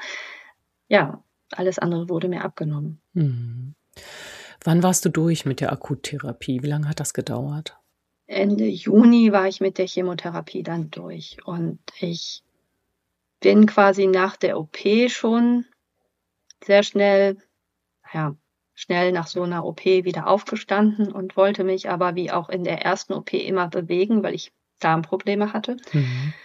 Ja, alles andere wurde mir abgenommen. Mhm. Wann warst du durch mit der Akuttherapie? Wie lange hat das gedauert? Ende Juni war ich mit der Chemotherapie dann durch. Und ich bin quasi nach der O P schon sehr schnell, ja, schnell nach so einer O P wieder aufgestanden und wollte mich aber wie auch in der ersten O P immer bewegen, weil ich Darmprobleme hatte. Mhm.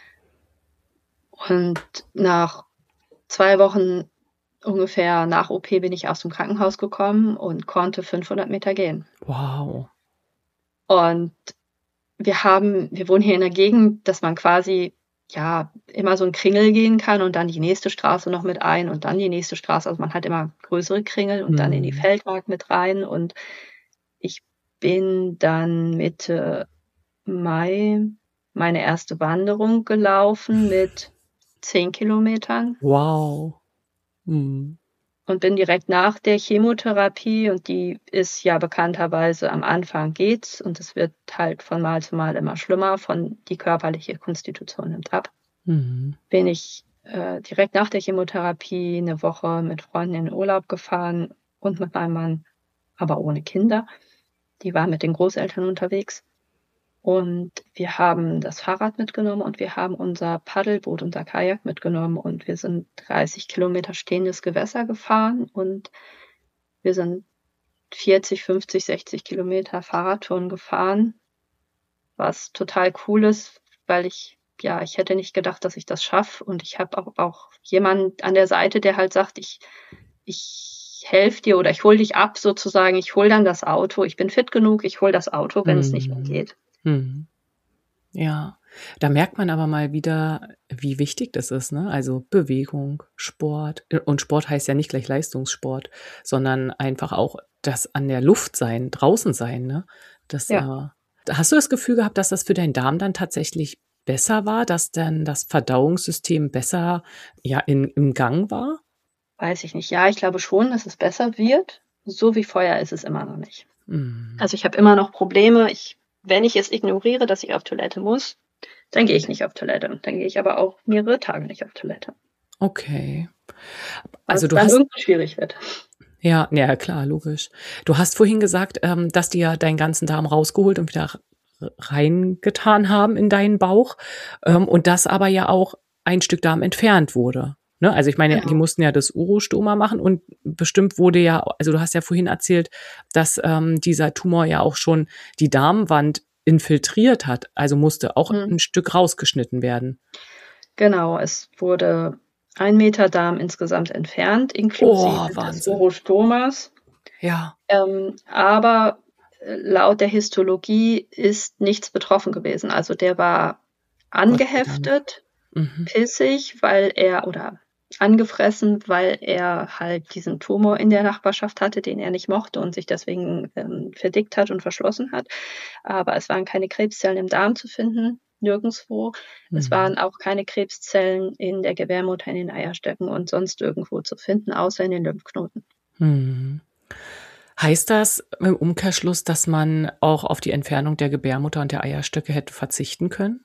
Und nach zwei Wochen ungefähr nach O P bin ich aus dem Krankenhaus gekommen und konnte fünfhundert Meter gehen. Wow. Und wir haben, wir wohnen hier in der Gegend, dass man quasi ja immer so ein Kringel gehen kann und dann die nächste Straße noch mit ein und dann die nächste Straße. Also man hat immer größere Kringel und dann in die Mhm. Feldmark mit rein. Und ich bin dann Mitte Mai meine erste Wanderung gelaufen mit zehn Kilometern. Wow. Mhm. Und bin direkt nach der Chemotherapie, und die ist ja bekannterweise am Anfang geht's und es wird halt von Mal zu Mal immer schlimmer, von die körperliche Konstitution nimmt ab. Mhm. Bin ich äh, direkt nach der Chemotherapie eine Woche mit Freunden in den Urlaub gefahren und mit meinem Mann, aber ohne Kinder. Die waren mit den Großeltern unterwegs. Und wir haben das Fahrrad mitgenommen und wir haben unser Paddelboot, unser Kajak mitgenommen und wir sind dreißig Kilometer stehendes Gewässer gefahren und wir sind vierzig, fünfzig, sechzig Kilometer Fahrradtouren gefahren, was total cool ist, weil ich, ja, ich hätte nicht gedacht, dass ich das schaffe und ich habe auch, auch jemanden an der Seite, der halt sagt, ich, ich helfe dir oder ich hole dich ab sozusagen, ich hole dann das Auto, ich bin fit genug, ich hole das Auto, wenn es nicht mehr Mhm. geht. Mhm. Ja, da merkt man aber mal wieder, wie wichtig das ist, ne? Also Bewegung, Sport. Und Sport heißt ja nicht gleich Leistungssport, sondern einfach auch das an der Luft sein, draußen sein, ne? Das, Ja. äh, hast du das Gefühl gehabt, dass das für deinen Darm dann tatsächlich besser war, dass dann das Verdauungssystem besser, ja, in, im Gang war? Weiß ich nicht. Ja, ich glaube schon, dass es besser wird. So wie vorher ist es immer noch nicht. Mhm. Also ich habe immer noch Probleme. Ich, wenn ich es ignoriere, dass ich auf Toilette muss, dann gehe ich nicht auf Toilette. Dann gehe ich aber auch mehrere Tage nicht auf Toilette. Okay. Was Also du dann hast, irgendwann schwierig wird. ja, ja, klar, logisch. Du hast vorhin gesagt, ähm, dass die ja deinen ganzen Darm rausgeholt und wieder r- reingetan haben in deinen Bauch, ähm, und das aber ja auch ein Stück Darm entfernt wurde. Ne? Also ich meine, die Genau. mussten ja das Urostoma machen und bestimmt wurde ja, also du hast ja vorhin erzählt, dass ähm, dieser Tumor ja auch schon die Darmwand infiltriert hat, also musste auch Hm. ein Stück rausgeschnitten werden. Genau, es wurde ein Meter Darm insgesamt entfernt, inklusive Oh, des Wahnsinn. Urostomas. Ja. Ähm, aber äh, laut der Histologie ist nichts betroffen gewesen. Also der war Gott sei Dank. angeheftet, Mhm. pissig, weil er oder angefressen, weil er halt diesen Tumor in der Nachbarschaft hatte, den er nicht mochte und sich deswegen ähm, verdickt hat und verschlossen hat. Aber es waren keine Krebszellen im Darm zu finden, nirgendwo. Es Mhm. waren auch keine Krebszellen in der Gebärmutter, in den Eierstöcken und sonst irgendwo zu finden, außer in den Lymphknoten. Mhm. Heißt das im Umkehrschluss, dass man auch auf die Entfernung der Gebärmutter und der Eierstöcke hätte verzichten können?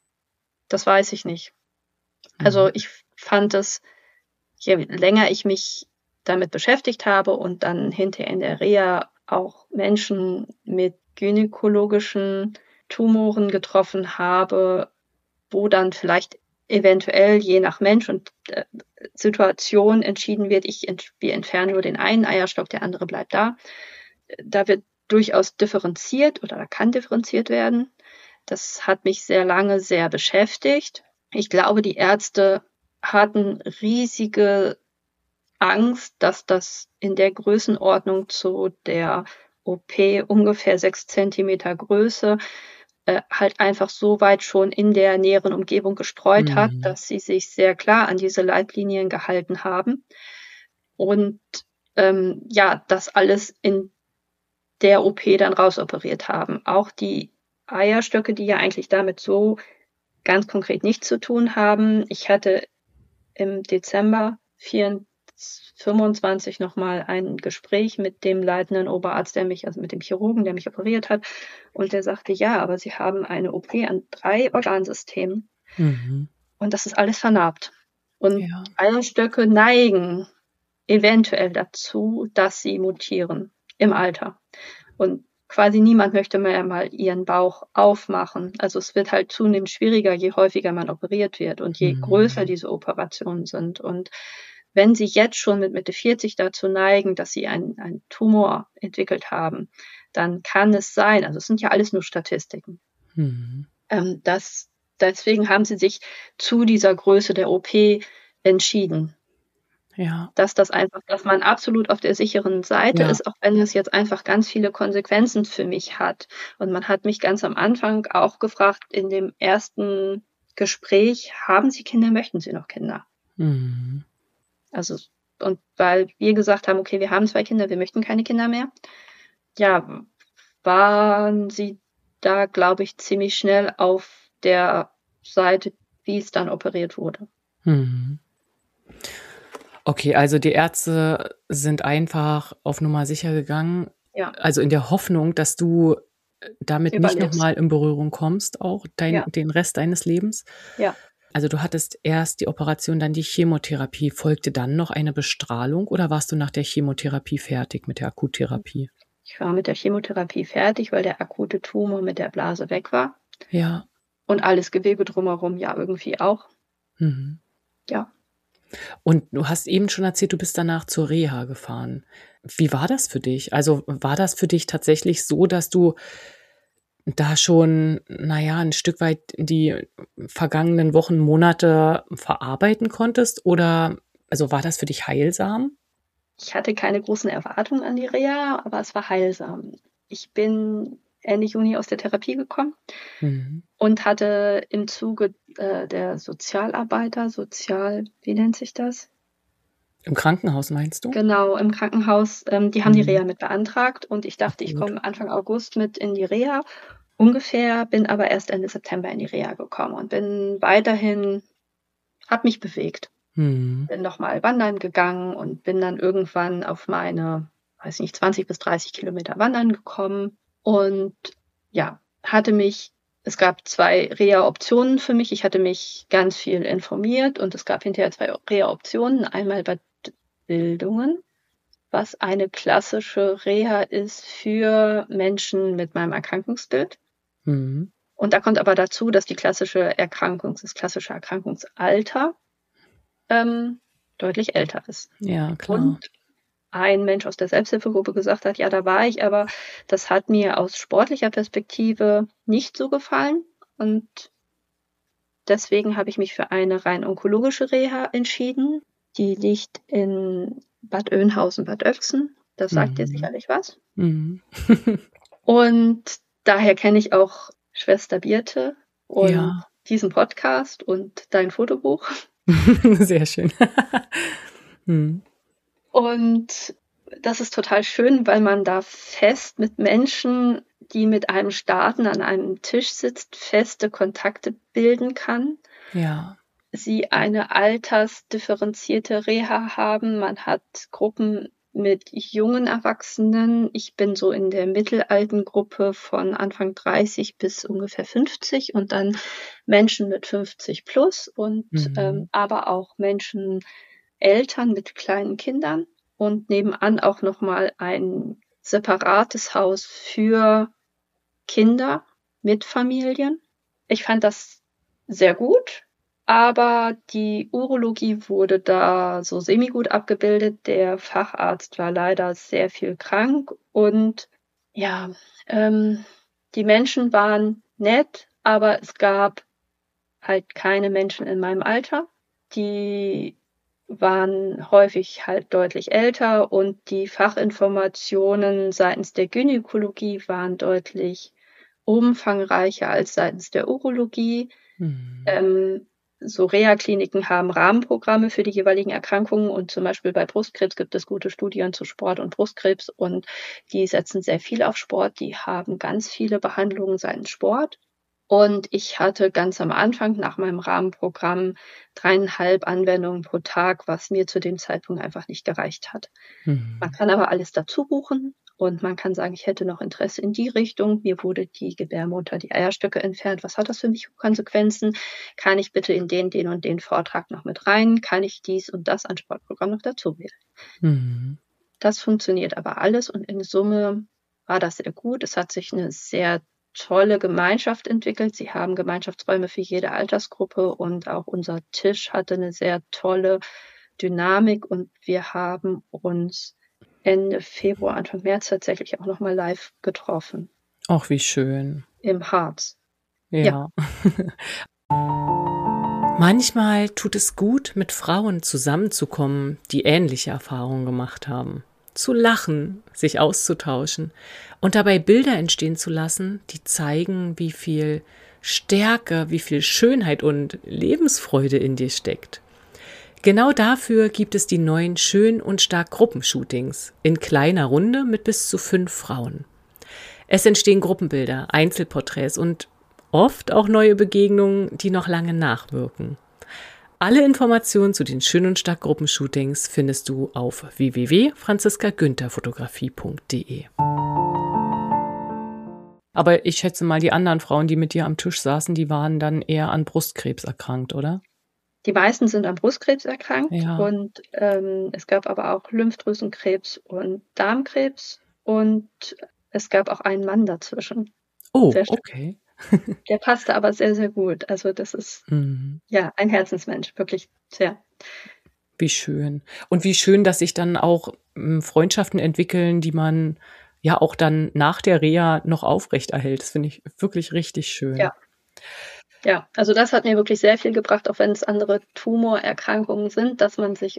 Das weiß ich nicht. Also Mhm. ich fand es, je länger ich mich damit beschäftigt habe und dann hinterher in der Reha auch Menschen mit gynäkologischen Tumoren getroffen habe, wo dann vielleicht eventuell je nach Mensch und äh, Situation entschieden wird, ich ent wir entfernen nur den einen Eierstock, der andere bleibt da. Da wird durchaus differenziert oder da kann differenziert werden. Das hat mich sehr lange sehr beschäftigt. Ich glaube, die Ärzte hatten riesige Angst, dass das in der Größenordnung zu der O P ungefähr sechs Zentimeter Größe äh, halt einfach so weit schon in der näheren Umgebung gestreut hat, Mhm. dass sie sich sehr klar an diese Leitlinien gehalten haben und ähm, ja, das alles in der O P dann rausoperiert haben. Auch die Eierstöcke, die ja eigentlich damit so ganz konkret nichts zu tun haben. Ich hatte im Dezember fünfundzwanzig nochmal ein Gespräch mit dem leitenden Oberarzt, der mich, also mit dem Chirurgen, der mich operiert hat. Und der sagte, ja, aber Sie haben eine O P an drei Organsystemen Mhm. und das ist alles vernarbt. Und Ja. Eierstöcke neigen eventuell dazu, dass sie mutieren im Alter. Und quasi niemand möchte mehr mal ihren Bauch aufmachen. Also es wird halt zunehmend schwieriger, je häufiger man operiert wird und je Mhm. größer diese Operationen sind. Und wenn sie jetzt schon mit Mitte vierzig dazu neigen, dass sie einen, einen Tumor entwickelt haben, dann kann es sein, also es sind ja alles nur Statistiken, Mhm. ähm, dass deswegen haben sie sich zu dieser Größe der O P entschieden. Ja. Dass das einfach, dass man absolut auf der sicheren Seite Ja. ist, auch wenn es jetzt einfach ganz viele Konsequenzen für mich hat. Und man hat mich ganz am Anfang auch gefragt, in dem ersten Gespräch, haben Sie Kinder, möchten Sie noch Kinder? Mhm. Also, und weil wir gesagt haben, okay, wir haben zwei Kinder, wir möchten keine Kinder mehr, ja, waren sie da, glaube ich, ziemlich schnell auf der Seite, wie es dann operiert wurde. Mhm. Okay, also die Ärzte sind einfach auf Nummer sicher gegangen, Ja, also in der Hoffnung, dass du äh, damit nicht Überlebst. nochmal in Berührung kommst, auch dein, Ja. den Rest deines Lebens. ja. Also du hattest erst die Operation, dann die Chemotherapie. Folgte dann noch eine Bestrahlung oder warst du nach der Chemotherapie fertig mit der Akuttherapie? Ich war mit der Chemotherapie fertig, weil der akute Tumor mit der Blase weg war. Ja. Und alles Gewebe drumherum ja irgendwie auch. Mhm. Ja. Und du hast eben schon erzählt, du bist danach zur Reha gefahren. Wie war das für dich? Also war das für dich tatsächlich so, dass du da schon, naja, ein Stück weit die vergangenen Wochen, Monate verarbeiten konntest? Oder also war das für dich heilsam? Ich hatte keine großen Erwartungen an die Reha, aber es war heilsam. Ich bin Ende Juni aus der Therapie gekommen Mhm. und hatte im Zuge äh, der Sozialarbeiter, Sozial, wie nennt sich das? Im Krankenhaus meinst du? Genau, im Krankenhaus, ähm, die haben die Mhm. Reha mit beantragt und ich dachte, Ach, ich gut. komme Anfang August mit in die Reha ungefähr, bin aber erst Ende September in die Reha gekommen und bin weiterhin, habe mich bewegt. Mhm. Bin nochmal wandern gegangen und bin dann irgendwann auf meine, weiß nicht, zwanzig bis dreißig Kilometer wandern gekommen und ja, hatte mich, es gab zwei Reha-Optionen für mich. Ich hatte mich ganz viel informiert und es gab hinterher zwei Reha-Optionen. Einmal Bildungen, was eine klassische Reha ist für Menschen mit meinem Erkrankungsbild. Mhm. Und da kommt aber dazu, dass die klassische Erkrankungs-, das klassische Erkrankungsalter ähm, deutlich älter ist. Ja, klar. Und ein Mensch aus der Selbsthilfegruppe gesagt hat, ja, da war ich, aber das hat mir aus sportlicher Perspektive nicht so gefallen. Und deswegen habe ich mich für eine rein onkologische Reha entschieden. Die liegt in Bad Oeynhausen, Bad Oecksen. Das sagt dir Mhm. sicherlich was. Mhm. Und daher kenne ich auch Schwester Birte und Ja. diesen Podcast und dein Fotobuch. Sehr schön. Mhm. Und das ist total schön, weil man da fest mit Menschen, die mit einem starten, an einem Tisch sitzt, feste Kontakte bilden kann. Ja. Sie eine altersdifferenzierte Reha haben. Man hat Gruppen mit jungen Erwachsenen. Ich bin so in der mittelalten Gruppe von Anfang dreißig bis ungefähr fünfzig und dann Menschen mit fünfzig plus und Mhm. ähm, aber auch Menschen, Eltern mit kleinen Kindern und nebenan auch nochmal ein separates Haus für Kinder mit Familien. Ich fand das sehr gut, aber die Urologie wurde da so semi-gut abgebildet. Der Facharzt war leider sehr viel krank und ja, ähm, die Menschen waren nett, aber es gab halt keine Menschen in meinem Alter. Die waren häufig halt deutlich älter und die Fachinformationen seitens der Gynäkologie waren deutlich umfangreicher als seitens der Urologie. Mhm. Ähm, so Reha-Kliniken haben Rahmenprogramme für die jeweiligen Erkrankungen und zum Beispiel bei Brustkrebs gibt es gute Studien zu Sport und Brustkrebs und die setzen sehr viel auf Sport. Die haben ganz viele Behandlungen seitens Sport. Und ich hatte ganz am Anfang nach meinem Rahmenprogramm dreieinhalb Anwendungen pro Tag, was mir zu dem Zeitpunkt einfach nicht gereicht hat. Mhm. Man kann aber alles dazu buchen und man kann sagen, ich hätte noch Interesse in die Richtung. Mir wurde die Gebärmutter, die Eierstöcke entfernt. Was hat das für mich für Konsequenzen? Kann ich bitte in den, den und den Vortrag noch mit rein? Kann ich dies und das an Sportprogramm noch dazu wählen? Mhm. Das funktioniert aber alles und in Summe war das sehr gut. Es hat sich eine sehr tolle Gemeinschaft entwickelt. Sie haben Gemeinschaftsräume für jede Altersgruppe und auch unser Tisch hatte eine sehr tolle Dynamik und wir haben uns Ende Februar, Anfang März tatsächlich auch nochmal live getroffen Ach, wie schön. im Harz. Ja. Manchmal tut es gut, mit Frauen zusammenzukommen, die ähnliche Erfahrungen gemacht haben. Zu lachen, sich auszutauschen und dabei Bilder entstehen zu lassen, die zeigen, wie viel Stärke, wie viel Schönheit und Lebensfreude in dir steckt. Genau dafür gibt es die neuen Schön und Stark Gruppenshootings in kleiner Runde mit bis zu fünf Frauen. Es entstehen Gruppenbilder, Einzelporträts und oft auch neue Begegnungen, die noch lange nachwirken. Alle Informationen zu den Schön und Stark Gruppenshootings findest du auf w w w punkt franziska günther fotografie punkt d e. Aber ich schätze mal, die anderen Frauen, die mit dir am Tisch saßen, die waren dann eher an Brustkrebs erkrankt, oder? Die meisten sind an Brustkrebs erkrankt Ja. und ähm, es gab aber auch Lymphdrüsenkrebs und Darmkrebs und es gab auch einen Mann dazwischen. Oh, Sehr schön. okay. Der passte aber sehr, sehr gut. Also das ist Mhm. ja ein Herzensmensch, wirklich sehr. Wie schön. Und wie schön, dass sich dann auch ähm, Freundschaften entwickeln, die man ja auch dann nach der Reha noch aufrechterhält. Das finde ich wirklich richtig schön. Ja. Ja, also das hat mir wirklich sehr viel gebracht, auch wenn es andere Tumorerkrankungen sind, dass man sich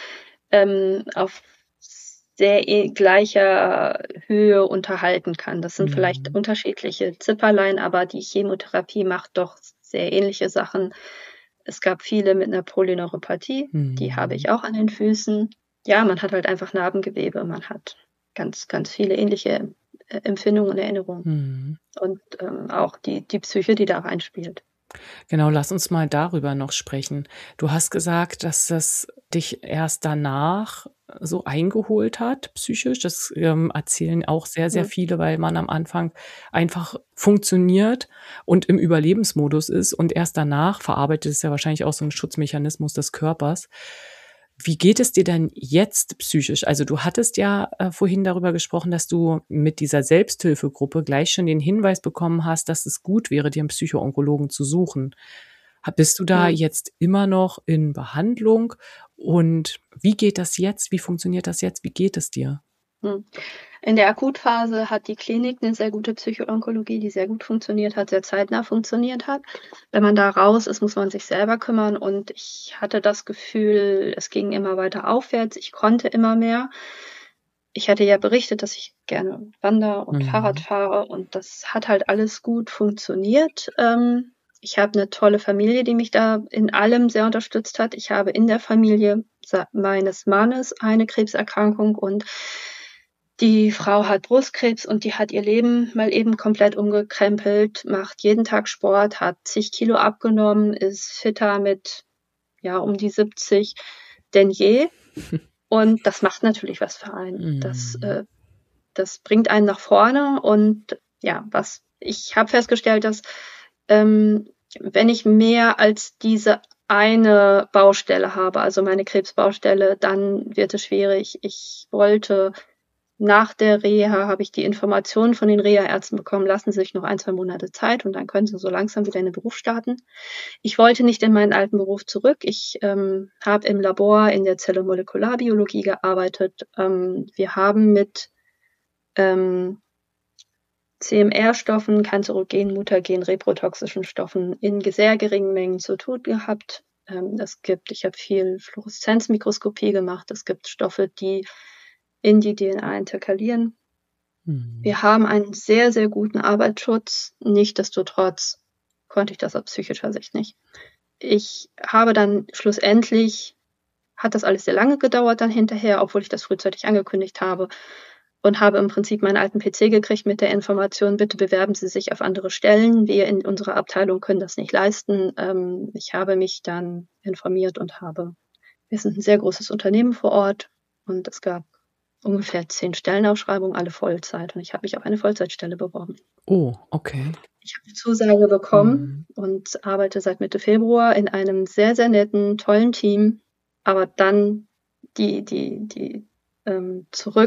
ähm, auf sehr eh- gleicher Höhe unterhalten kann. Das sind Mhm. vielleicht unterschiedliche Zipperlein, aber die Chemotherapie macht doch sehr ähnliche Sachen. Es gab viele mit einer Polyneuropathie, die Mhm. habe ich auch an den Füßen. Ja, man hat halt einfach Narbengewebe, man hat ganz, ganz viele ähnliche äh, Empfindungen und Erinnerungen. Mhm. Und ähm, auch die, die Psyche, die da reinspielt. Genau, lass uns mal darüber noch sprechen. Du hast gesagt, dass das dich erst danach so eingeholt hat, psychisch. Das ähm, erzählen auch sehr, sehr Mhm. viele, weil man am Anfang einfach funktioniert und im Überlebensmodus ist und erst danach verarbeitet es ja wahrscheinlich auch so ein Schutzmechanismus des Körpers. Wie geht es dir denn jetzt psychisch? Also du hattest ja äh, vorhin darüber gesprochen, dass du mit dieser Selbsthilfegruppe gleich schon den Hinweis bekommen hast, dass es gut wäre, dir einen Psychoonkologen zu suchen. Ha- Bist du da Mhm. jetzt immer noch in Behandlung? Und wie geht das jetzt? Wie funktioniert das jetzt? Wie geht es dir? Hm. In der Akutphase hat die Klinik eine sehr gute Psychoonkologie, die sehr gut funktioniert hat, sehr zeitnah funktioniert hat. Wenn man da raus ist, muss man sich selber kümmern und ich hatte das Gefühl, es ging immer weiter aufwärts, ich konnte immer mehr. Ich hatte ja berichtet, dass ich gerne Wander und Mhm. Fahrrad fahre und das hat halt alles gut funktioniert. Ähm, ich habe eine tolle Familie, die mich da in allem sehr unterstützt hat. Ich habe in der Familie sa- meines Mannes eine Krebserkrankung und die Frau hat Brustkrebs und die hat ihr Leben mal eben komplett umgekrempelt, macht jeden Tag Sport, hat zig Kilo abgenommen, ist fitter mit ja um die siebzig denn je. Und das macht natürlich was für einen. Das, Mhm. äh, das bringt einen nach vorne. Und ja, was ich habe festgestellt, dass ähm, wenn ich mehr als diese eine Baustelle habe, also meine Krebsbaustelle, dann wird es schwierig. Ich wollte nach der Reha habe ich die Information von den Reha-Ärzten bekommen, lassen Sie sich noch ein, zwei Monate Zeit und dann können Sie so langsam wieder in den Beruf starten. Ich wollte nicht in meinen alten Beruf zurück. Ich ähm, habe im Labor in der Zellomolekularbiologie gearbeitet. Ähm, wir haben mit ähm, C M R-Stoffen, kanzerogenen, mutagenen, reprotoxischen Stoffen in sehr geringen Mengen zu tun gehabt. Ähm, es gibt, ich habe viel Fluoreszenzmikroskopie gemacht. Es gibt Stoffe, die in die D N A interkalieren. Mhm. Wir haben einen sehr, sehr guten Arbeitsschutz. Nichtsdestotrotz konnte ich das aus psychischer Sicht nicht. Ich habe dann schlussendlich, hat das alles sehr lange gedauert dann hinterher, obwohl ich das frühzeitig angekündigt habe und habe im Prinzip meinen alten P C gekriegt mit der Information, bitte bewerben Sie sich auf andere Stellen. Wir in unserer Abteilung können das nicht leisten. Ähm, ich habe mich dann informiert und habe, wir sind ein sehr großes Unternehmen vor Ort und es gab ungefähr zehn Stellenausschreibungen, alle Vollzeit. Und ich habe mich auf eine Vollzeitstelle beworben. Oh, okay. Ich habe die Zusage bekommen Mhm. und arbeite seit Mitte Februar in einem sehr, sehr netten, tollen Team. Aber dann die, die, die ähm, zurück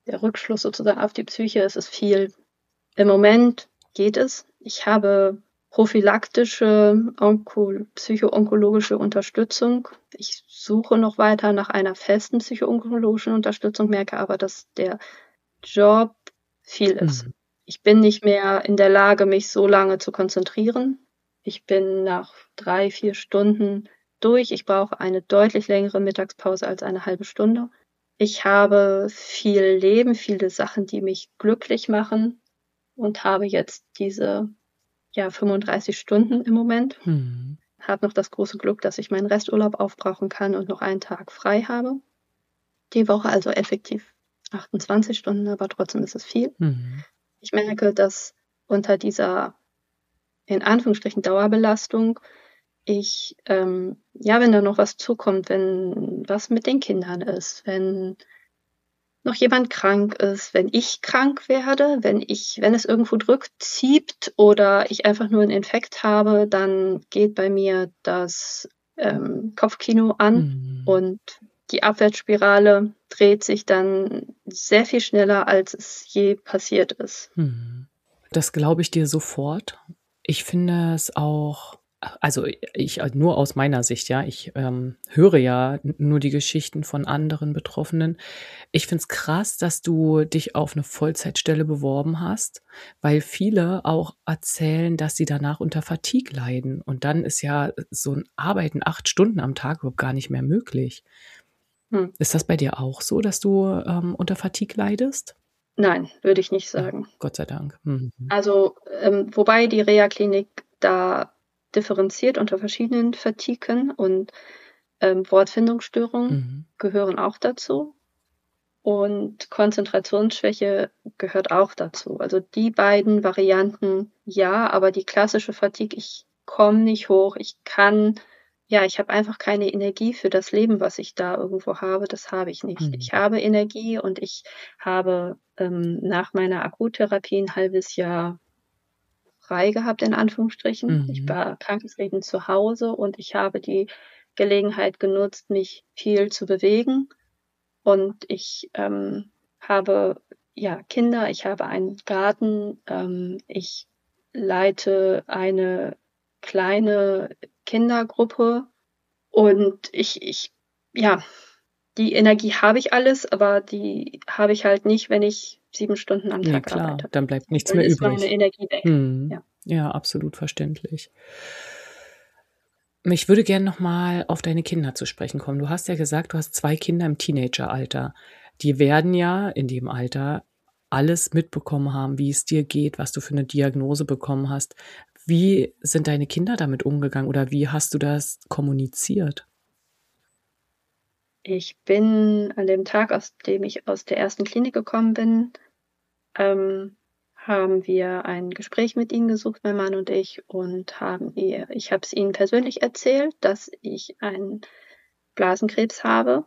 der Rückschluss sozusagen auf die Psyche. Es ist viel. Im Moment geht es. Ich habe prophylaktische Onko- psycho-onkologische Unterstützung. Ich suche noch weiter nach einer festen psycho-onkologischen Unterstützung, merke aber, dass der Job viel ist. Mhm. Ich bin nicht mehr in der Lage, mich so lange zu konzentrieren. Ich bin nach drei, vier Stunden durch. Ich brauche eine deutlich längere Mittagspause als eine halbe Stunde. Ich habe viel Leben, viele Sachen, die mich glücklich machen und habe jetzt diese ja, fünfunddreißig Stunden im Moment. Mhm. Habe noch das große Glück, dass ich meinen Resturlaub aufbrauchen kann und noch einen Tag frei habe. Die Woche also effektiv achtundzwanzig Stunden, aber trotzdem ist es viel. Mhm. Ich merke, dass unter dieser in Anführungsstrichen Dauerbelastung ich, ähm, ja, wenn da noch was zukommt, wenn was mit den Kindern ist, wenn noch jemand krank ist, wenn ich krank werde, wenn ich, wenn es irgendwo drückt, zieht oder ich einfach nur einen Infekt habe, dann geht bei mir das ähm, Kopfkino an Mhm. und die Abwärtsspirale dreht sich dann sehr viel schneller, als es je passiert ist. Mhm. Das glaube ich dir sofort. Ich finde es auch, also ich nur aus meiner Sicht, ja, ich ähm, höre ja n- nur die Geschichten von anderen Betroffenen. Ich finde es krass, dass du dich auf eine Vollzeitstelle beworben hast, weil viele auch erzählen, dass sie danach unter Fatigue leiden. Und dann ist ja so ein Arbeiten acht Stunden am Tag überhaupt gar nicht mehr möglich. Hm. Ist das bei dir auch so, dass du ähm, unter Fatigue leidest? Nein, würde ich nicht Ja, sagen. Gott sei Dank. Mhm. Also, ähm, wobei die Reha-Klinik da differenziert unter verschiedenen Fatigen und ähm, Wortfindungsstörungen Mhm. gehören auch dazu und Konzentrationsschwäche gehört auch dazu. Also die beiden Varianten ja, aber die klassische Fatigue, ich komme nicht hoch, ich kann, ja, ich habe einfach keine Energie für das Leben, was ich da irgendwo habe, das habe ich nicht. Mhm. Ich habe Energie und ich habe ähm, nach meiner Akuttherapie ein halbes Jahr frei gehabt, in Anführungsstrichen. Ich Mhm. war krankgeschrieben zu Hause und ich habe die Gelegenheit genutzt, mich viel zu bewegen. Und ich ähm, habe ja Kinder, ich habe einen Garten, ähm, ich leite eine kleine Kindergruppe und ich, ich, ja, die Energie habe ich alles, aber die habe ich halt nicht, wenn ich sieben Stunden am Ne, Tag klar, arbeite. dann bleibt nichts Dann mehr ist meine übrig. Energie weg. Mhm. Ja. Ja, absolut verständlich. Ich würde gern noch mal auf deine Kinder zu sprechen kommen. Du hast ja gesagt, du hast zwei Kinder im Teenageralter. Die werden ja in dem Alter alles mitbekommen haben, wie es dir geht, was du für 'ne Diagnose bekommen hast. Wie sind deine Kinder damit umgegangen oder wie hast du das kommuniziert? Ich bin an dem Tag, aus dem ich aus der ersten Klinik gekommen bin, ähm, haben wir ein Gespräch mit ihnen gesucht, mein Mann und ich, und haben ihr ich habe es ihnen persönlich erzählt, dass ich einen Blasenkrebs habe.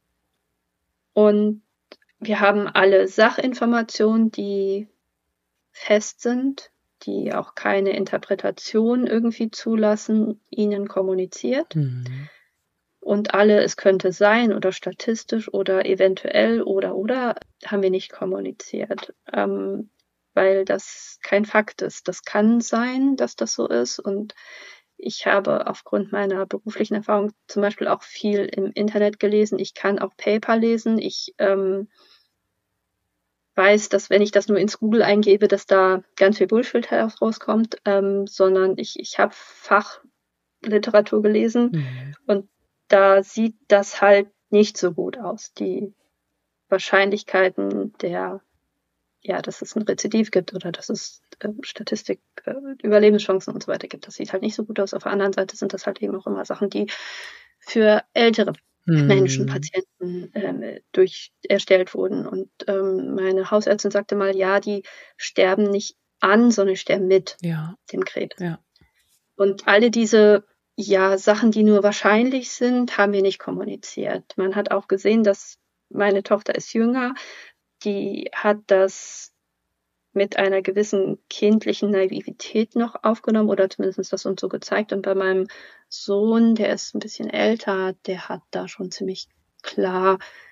Und wir haben alle Sachinformationen, die fest sind, die auch keine Interpretation irgendwie zulassen, ihnen kommuniziert. Mhm. Und alle, es könnte sein oder statistisch oder eventuell oder oder, haben wir nicht kommuniziert, ähm, weil das kein Fakt ist. Das kann sein, dass das so ist. Und ich habe aufgrund meiner beruflichen Erfahrung zum Beispiel auch viel im Internet gelesen. Ich kann auch Paper lesen. Ich ähm, weiß, dass wenn ich das nur ins Google eingebe, dass da ganz viel Bullshit herauskommt, ähm, sondern ich, ich habe Fachliteratur gelesen Mhm. und da sieht das halt nicht so gut aus. Die Wahrscheinlichkeiten der, ja, dass es ein Rezidiv gibt oder dass es äh, Statistik, äh, Überlebenschancen und so weiter gibt, das sieht halt nicht so gut aus. Auf der anderen Seite sind das halt eben auch immer Sachen, die für ältere Menschen, Mhm. Patienten ähm, durch erstellt wurden. Und ähm, meine Hausärztin sagte mal, ja, die sterben nicht an, sondern die sterben mit Ja, dem Krebs. ja. Und alle diese ja, Sachen, die nur wahrscheinlich sind, haben wir nicht kommuniziert. Man hat auch gesehen, dass meine Tochter ist jünger, die hat das mit einer gewissen kindlichen Naivität noch aufgenommen oder zumindest das uns so gezeigt. Und bei meinem Sohn, der ist ein bisschen älter, der hat da schon ziemlich klar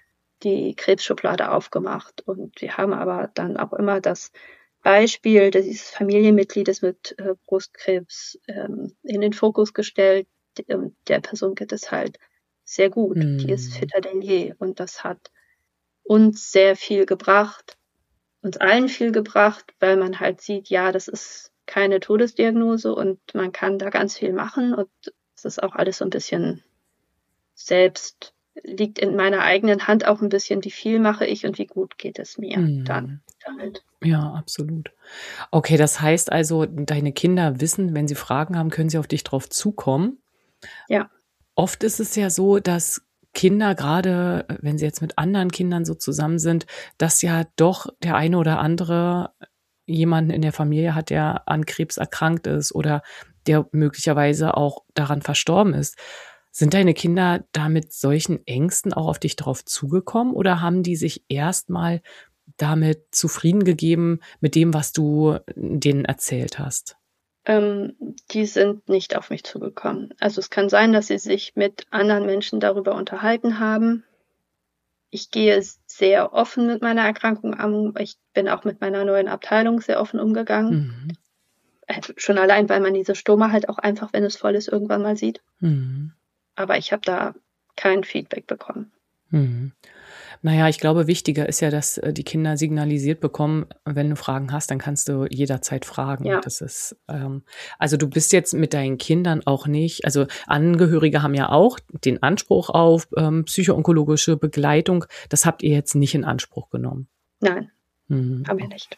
die Krebsschublade aufgemacht. Und wir haben aber dann auch immer das Beispiel dieses Familienmitgliedes mit äh, Brustkrebs ähm, in den Fokus gestellt. Der, der Person geht es halt sehr gut. Hm. Die ist fitter denn je. Und das hat uns sehr viel gebracht, uns allen viel gebracht, weil man halt sieht, ja, das ist keine Todesdiagnose und man kann da ganz viel machen. Und es ist auch alles so ein bisschen selbst, liegt in meiner eigenen Hand auch ein bisschen, wie viel mache ich und wie gut geht es mir Hm. dann damit. Ja, absolut. Okay, das heißt also, deine Kinder wissen, wenn sie Fragen haben, können sie auf dich drauf zukommen. Ja. Oft ist es ja so, dass Kinder, gerade wenn sie jetzt mit anderen Kindern so zusammen sind, dass ja doch der eine oder andere jemanden in der Familie hat, der an Krebs erkrankt ist oder der möglicherweise auch daran verstorben ist. Sind deine Kinder da mit solchen Ängsten auch auf dich drauf zugekommen oder haben die sich erstmal damit zufrieden gegeben mit dem, was du denen erzählt hast? Ähm, die sind nicht auf mich zugekommen. Also es kann sein, dass sie sich mit anderen Menschen darüber unterhalten haben. Ich gehe sehr offen mit meiner Erkrankung um. Ich bin auch mit meiner neuen Abteilung sehr offen umgegangen. Mhm. Äh, Schon allein, weil man diese Stoma halt auch einfach, wenn es voll ist, irgendwann mal sieht. Mhm. Aber ich habe da kein Feedback bekommen. Mhm. Naja, ich glaube, wichtiger ist ja, dass äh, die Kinder signalisiert bekommen, wenn du Fragen hast, dann kannst du jederzeit fragen. Ja. Das ist, ähm, also du bist jetzt mit deinen Kindern auch nicht, also Angehörige haben ja auch den Anspruch auf ähm, psychoonkologische Begleitung. Das habt ihr jetzt nicht in Anspruch genommen. Nein, Mhm. haben wir nicht.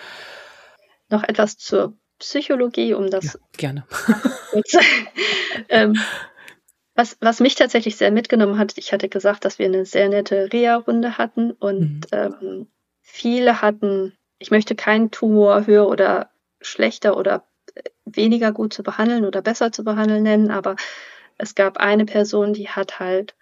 Noch etwas zur Psychologie, um Ja, das gerne. kurz. ähm, was, was mich tatsächlich sehr mitgenommen hat, ich hatte gesagt, dass wir eine sehr nette Reha-Runde hatten und Mhm. ähm, viele hatten, ich möchte keinen Tumor höher oder schlechter oder äh, weniger gut zu behandeln oder besser zu behandeln nennen, aber es gab eine Person, die hat halt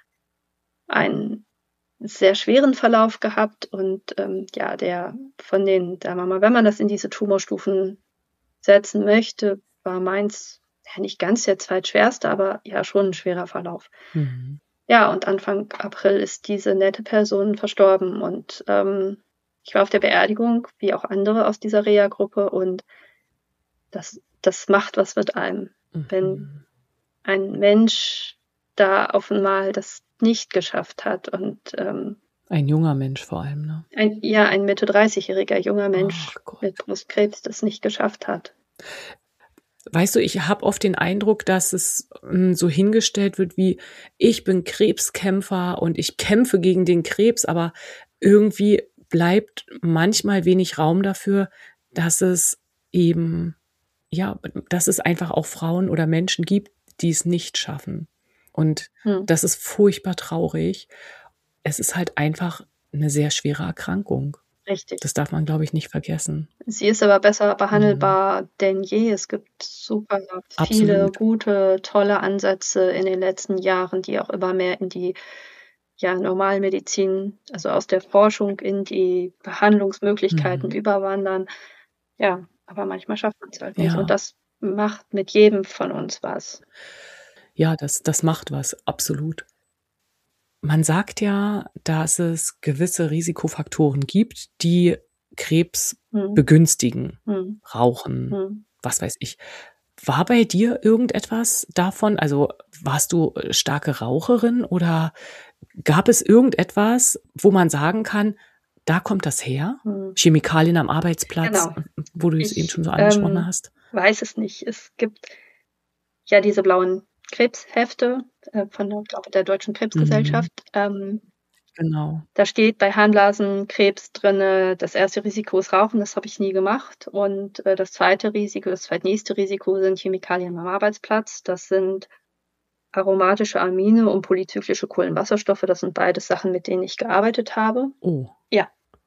einen sehr schweren Verlauf gehabt und ähm, ja, der von den, sagen wir mal, wenn man das in diese Tumorstufen setzen möchte, war meins ja nicht ganz der zweitschwerste, aber ja schon ein schwerer Verlauf. Mhm. Ja, und Anfang April ist diese nette Person verstorben und ähm, ich war auf der Beerdigung, wie auch andere aus dieser Reha-Gruppe und das, das macht was mit einem, wenn Mhm. ein Mensch da auf einmal das nicht geschafft hat und ähm, Ein junger Mensch vor allem, ne? ein, ja, ein Mitte dreißig-jähriger junger Mensch Ach Gott. mit Brustkrebs das nicht geschafft hat. Weißt du, ich habe oft den Eindruck, dass es ähm, so hingestellt wird wie, ich bin Krebskämpfer und ich kämpfe gegen den Krebs, aber irgendwie bleibt manchmal wenig Raum dafür, dass es eben, ja, dass es einfach auch Frauen oder Menschen gibt, die es nicht schaffen. Und Hm. das ist furchtbar traurig. Es ist halt einfach eine sehr schwere Erkrankung. Richtig. Das darf man, glaube ich, nicht vergessen. Sie ist aber besser behandelbar denn je. Es gibt super viele Absolut. gute, tolle Ansätze in den letzten Jahren, die auch immer mehr in die ja, Normalmedizin, also aus der Forschung in die Behandlungsmöglichkeiten Mhm. überwandern. Ja, aber manchmal schafft man es halt nicht. Ja. Und das macht mit jedem von uns was. Ja, das das macht was, absolut. Man sagt ja, dass es gewisse Risikofaktoren gibt, die Krebs Hm. begünstigen. Hm. Rauchen, Hm. was weiß ich. War bei dir irgendetwas davon? Also, warst du äh, starke Raucherin oder gab es irgendetwas, wo man sagen kann, da kommt das her? Hm. Chemikalien am Arbeitsplatz, Genau. wo du es eben Ich schon so angesprochen ähm, hast? weiß es nicht. Es gibt ja diese blauen Krebshefte äh, von der, glaube der Deutschen Mhm. Krebsgesellschaft. Ähm, Genau. da steht bei Harnblasenkrebs drinne, das erste Risiko ist Rauchen, das habe ich nie gemacht. Und äh, das zweite Risiko, das zweitnächste Risiko sind Chemikalien am Arbeitsplatz. Das sind aromatische Amine und polyzyklische Kohlenwasserstoffe. Das sind beides Sachen, mit denen ich gearbeitet habe. Oh. Ja.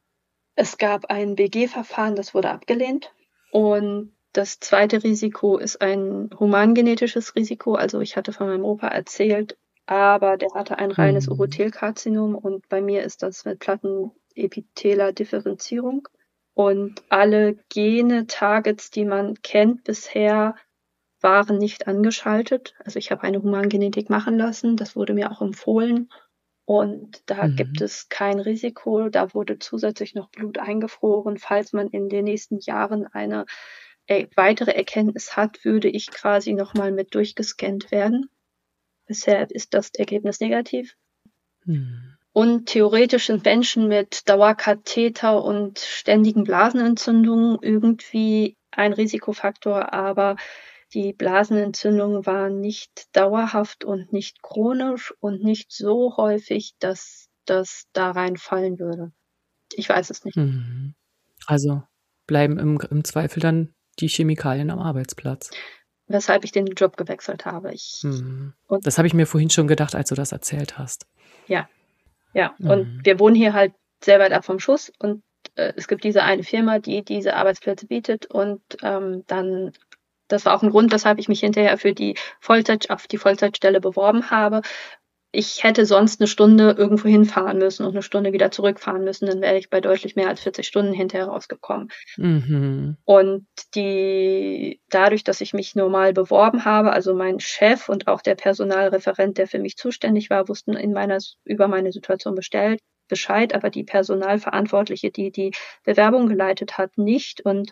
Es gab ein B G-Verfahren, das wurde abgelehnt. Und das zweite Risiko ist ein humangenetisches Risiko. Also ich hatte von meinem Opa erzählt, aber der hatte ein reines Mhm. Urothelkarzinom und bei mir ist das mit plattenepitheler Differenzierung. Und alle Gene, Targets, die man kennt bisher, waren nicht angeschaltet. Also ich habe eine Humangenetik machen lassen, das wurde mir auch empfohlen. Und da Mhm. gibt es kein Risiko. Da wurde zusätzlich noch Blut eingefroren. Falls man in den nächsten Jahren eine äh, weitere Erkenntnis hat, würde ich quasi nochmal mit durchgescannt werden. Bisher ist das Ergebnis negativ. Mhm. Und theoretisch sind Menschen mit Dauerkatheter und ständigen Blasenentzündungen irgendwie ein Risikofaktor, aber die Blasenentzündung war nicht dauerhaft und nicht chronisch und nicht so häufig, dass das da reinfallen würde. Ich weiß es nicht. Mhm. Also bleiben im, im Zweifel dann die Chemikalien am Arbeitsplatz. Weshalb ich den Job gewechselt habe. Ich, Mhm. und Das habe ich mir vorhin schon gedacht, als du das erzählt hast. ja, ja. Mhm. Und wir wohnen hier halt sehr weit ab vom Schuss und äh, es gibt diese eine Firma, die diese Arbeitsplätze bietet und ähm, dann, das war auch ein Grund, weshalb ich mich hinterher für die Vollzeit, auf die Vollzeitstelle beworben habe. Ich hätte sonst eine Stunde irgendwo hinfahren müssen und eine Stunde wieder zurückfahren müssen, dann wäre ich bei deutlich mehr als vierzig Stunden hinterher rausgekommen. Mhm. Und die, dadurch, dass ich mich normal beworben habe, also mein Chef und auch der Personalreferent, der für mich zuständig war, wussten in meiner, über meine Situation bestellt, Bescheid, aber die Personalverantwortliche, die die Bewerbung geleitet hat, nicht. Und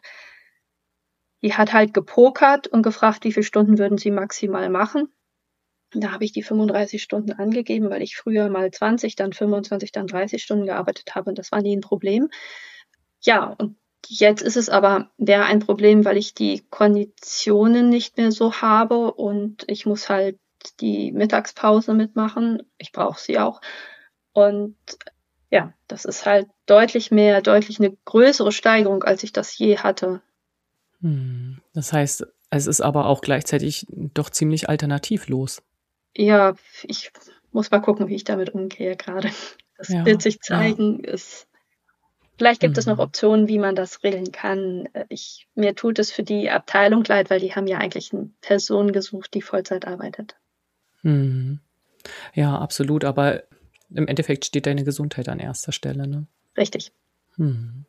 die hat halt gepokert und gefragt, wie viele Stunden würden sie maximal machen. Da habe ich die fünfunddreißig Stunden angegeben, weil ich früher mal zwanzig, dann fünfundzwanzig, dann dreißig Stunden gearbeitet habe und das war nie ein Problem. Ja, und jetzt ist es aber, wäre ein Problem, weil ich die Konditionen nicht mehr so habe und ich muss halt die Mittagspause mitmachen. Ich brauche sie auch. Und ja, das ist halt deutlich mehr, deutlich eine größere Steigerung, als ich das je hatte. Mhm. Das heißt, es ist aber auch gleichzeitig doch ziemlich alternativlos. Ja, ich muss mal gucken, wie ich damit umgehe gerade. Das Ja, wird sich ja. zeigen. Es, vielleicht gibt es noch Mhm. Optionen, wie man das regeln kann. Ich, mir tut es für die Abteilung leid, weil die haben ja eigentlich eine Person gesucht, die Vollzeit arbeitet. Mhm. Ja, absolut. Aber im Endeffekt steht deine Gesundheit an erster Stelle, ne? Richtig. Mhm.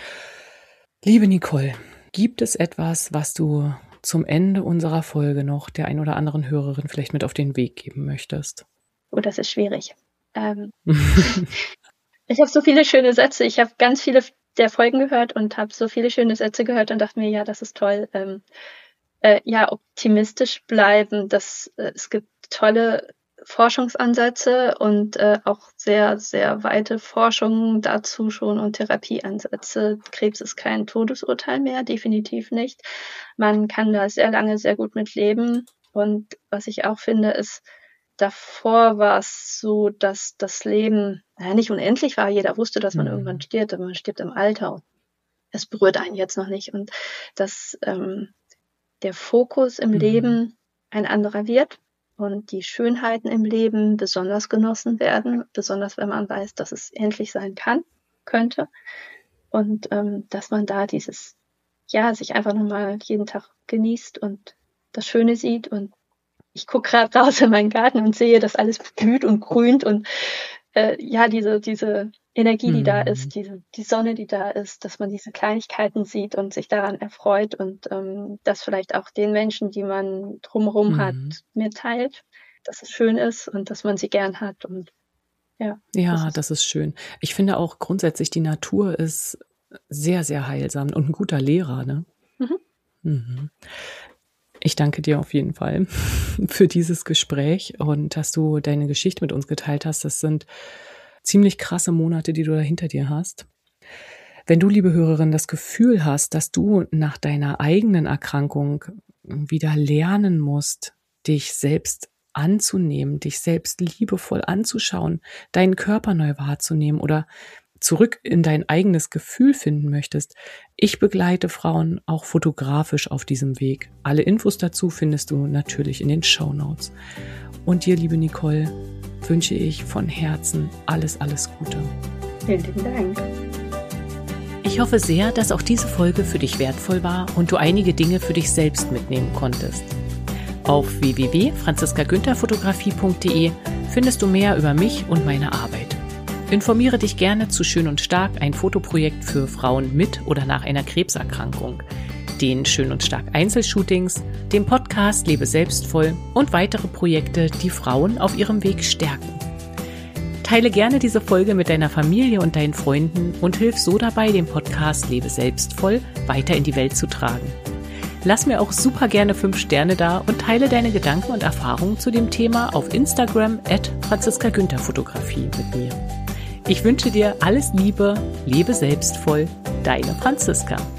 Liebe Nicole, gibt es etwas, was du zum Ende unserer Folge noch der ein oder anderen Hörerin vielleicht mit auf den Weg geben möchtest? Oh, das ist schwierig. Ähm, ich habe so viele schöne Sätze. Ich habe ganz viele der Folgen gehört und habe so viele schöne Sätze gehört und dachte mir, ja, das ist toll. Ähm, äh, ja, optimistisch bleiben. Das, äh, es gibt tolle Forschungsansätze und äh, auch sehr, sehr weite Forschungen dazu schon und Therapieansätze. Krebs ist kein Todesurteil mehr, definitiv nicht. Man kann da sehr lange sehr gut mit leben. Und was ich auch finde, ist, davor war es so, dass das Leben ja, nicht unendlich war. Jeder wusste, dass man Mhm. irgendwann stirbt, aber man stirbt im Alter. Es berührt einen jetzt noch nicht. Und dass ähm, der Fokus im Mhm. Leben ein anderer wird und die Schönheiten im Leben besonders genossen werden, besonders wenn man weiß, dass es endlich sein kann, könnte. Und ähm, dass man da dieses, ja, sich einfach nochmal jeden Tag genießt und das Schöne sieht. Und ich gucke gerade raus in meinen Garten und sehe, dass alles blüht und grünt und äh, ja, diese, diese Energie, die da Mhm. ist, diese, die Sonne, die da ist, dass man diese Kleinigkeiten sieht und sich daran erfreut und ähm, das vielleicht auch den Menschen, die man drumherum Mhm. hat, mitteilt, dass es schön ist und dass man sie gern hat. Und ja, das Ja, ist, das ist schön. Ich finde auch grundsätzlich, die Natur ist sehr, sehr heilsam und ein guter Lehrer, ne? mhm. Mhm. Ich danke dir auf jeden Fall für dieses Gespräch und dass du deine Geschichte mit uns geteilt hast. Das sind ziemlich krasse Monate, die du da hinter dir hast. Wenn du, liebe Hörerin, das Gefühl hast, dass du nach deiner eigenen Erkrankung wieder lernen musst, dich selbst anzunehmen, dich selbst liebevoll anzuschauen, deinen Körper neu wahrzunehmen oder zurück in dein eigenes Gefühl finden möchtest, ich begleite Frauen auch fotografisch auf diesem Weg. Alle Infos dazu findest du natürlich in den Shownotes. Und dir, liebe Nicole, wünsche ich von Herzen alles, alles Gute. Vielen lieben Dank. Ich hoffe sehr, dass auch diese Folge für dich wertvoll war und du einige Dinge für dich selbst mitnehmen konntest. Auf w w w punkt franziska günther fotografie punkt d e findest du mehr über mich und meine Arbeit. Informiere dich gerne zu Schön und Stark, ein Fotoprojekt für Frauen mit oder nach einer Krebserkrankung, den Schön und Stark Einzelshootings, dem Podcast Lebe selbstvoll und weitere Projekte, die Frauen auf ihrem Weg stärken. Teile gerne diese Folge mit deiner Familie und deinen Freunden und hilf so dabei, den Podcast Lebe selbstvoll weiter in die Welt zu tragen. Lass mir auch super gerne fünf Sterne da und teile deine Gedanken und Erfahrungen zu dem Thema auf Instagram at Franziska Günther Fotografie mit mir. Ich wünsche dir alles Liebe, lebe selbstvoll, deine Franziska.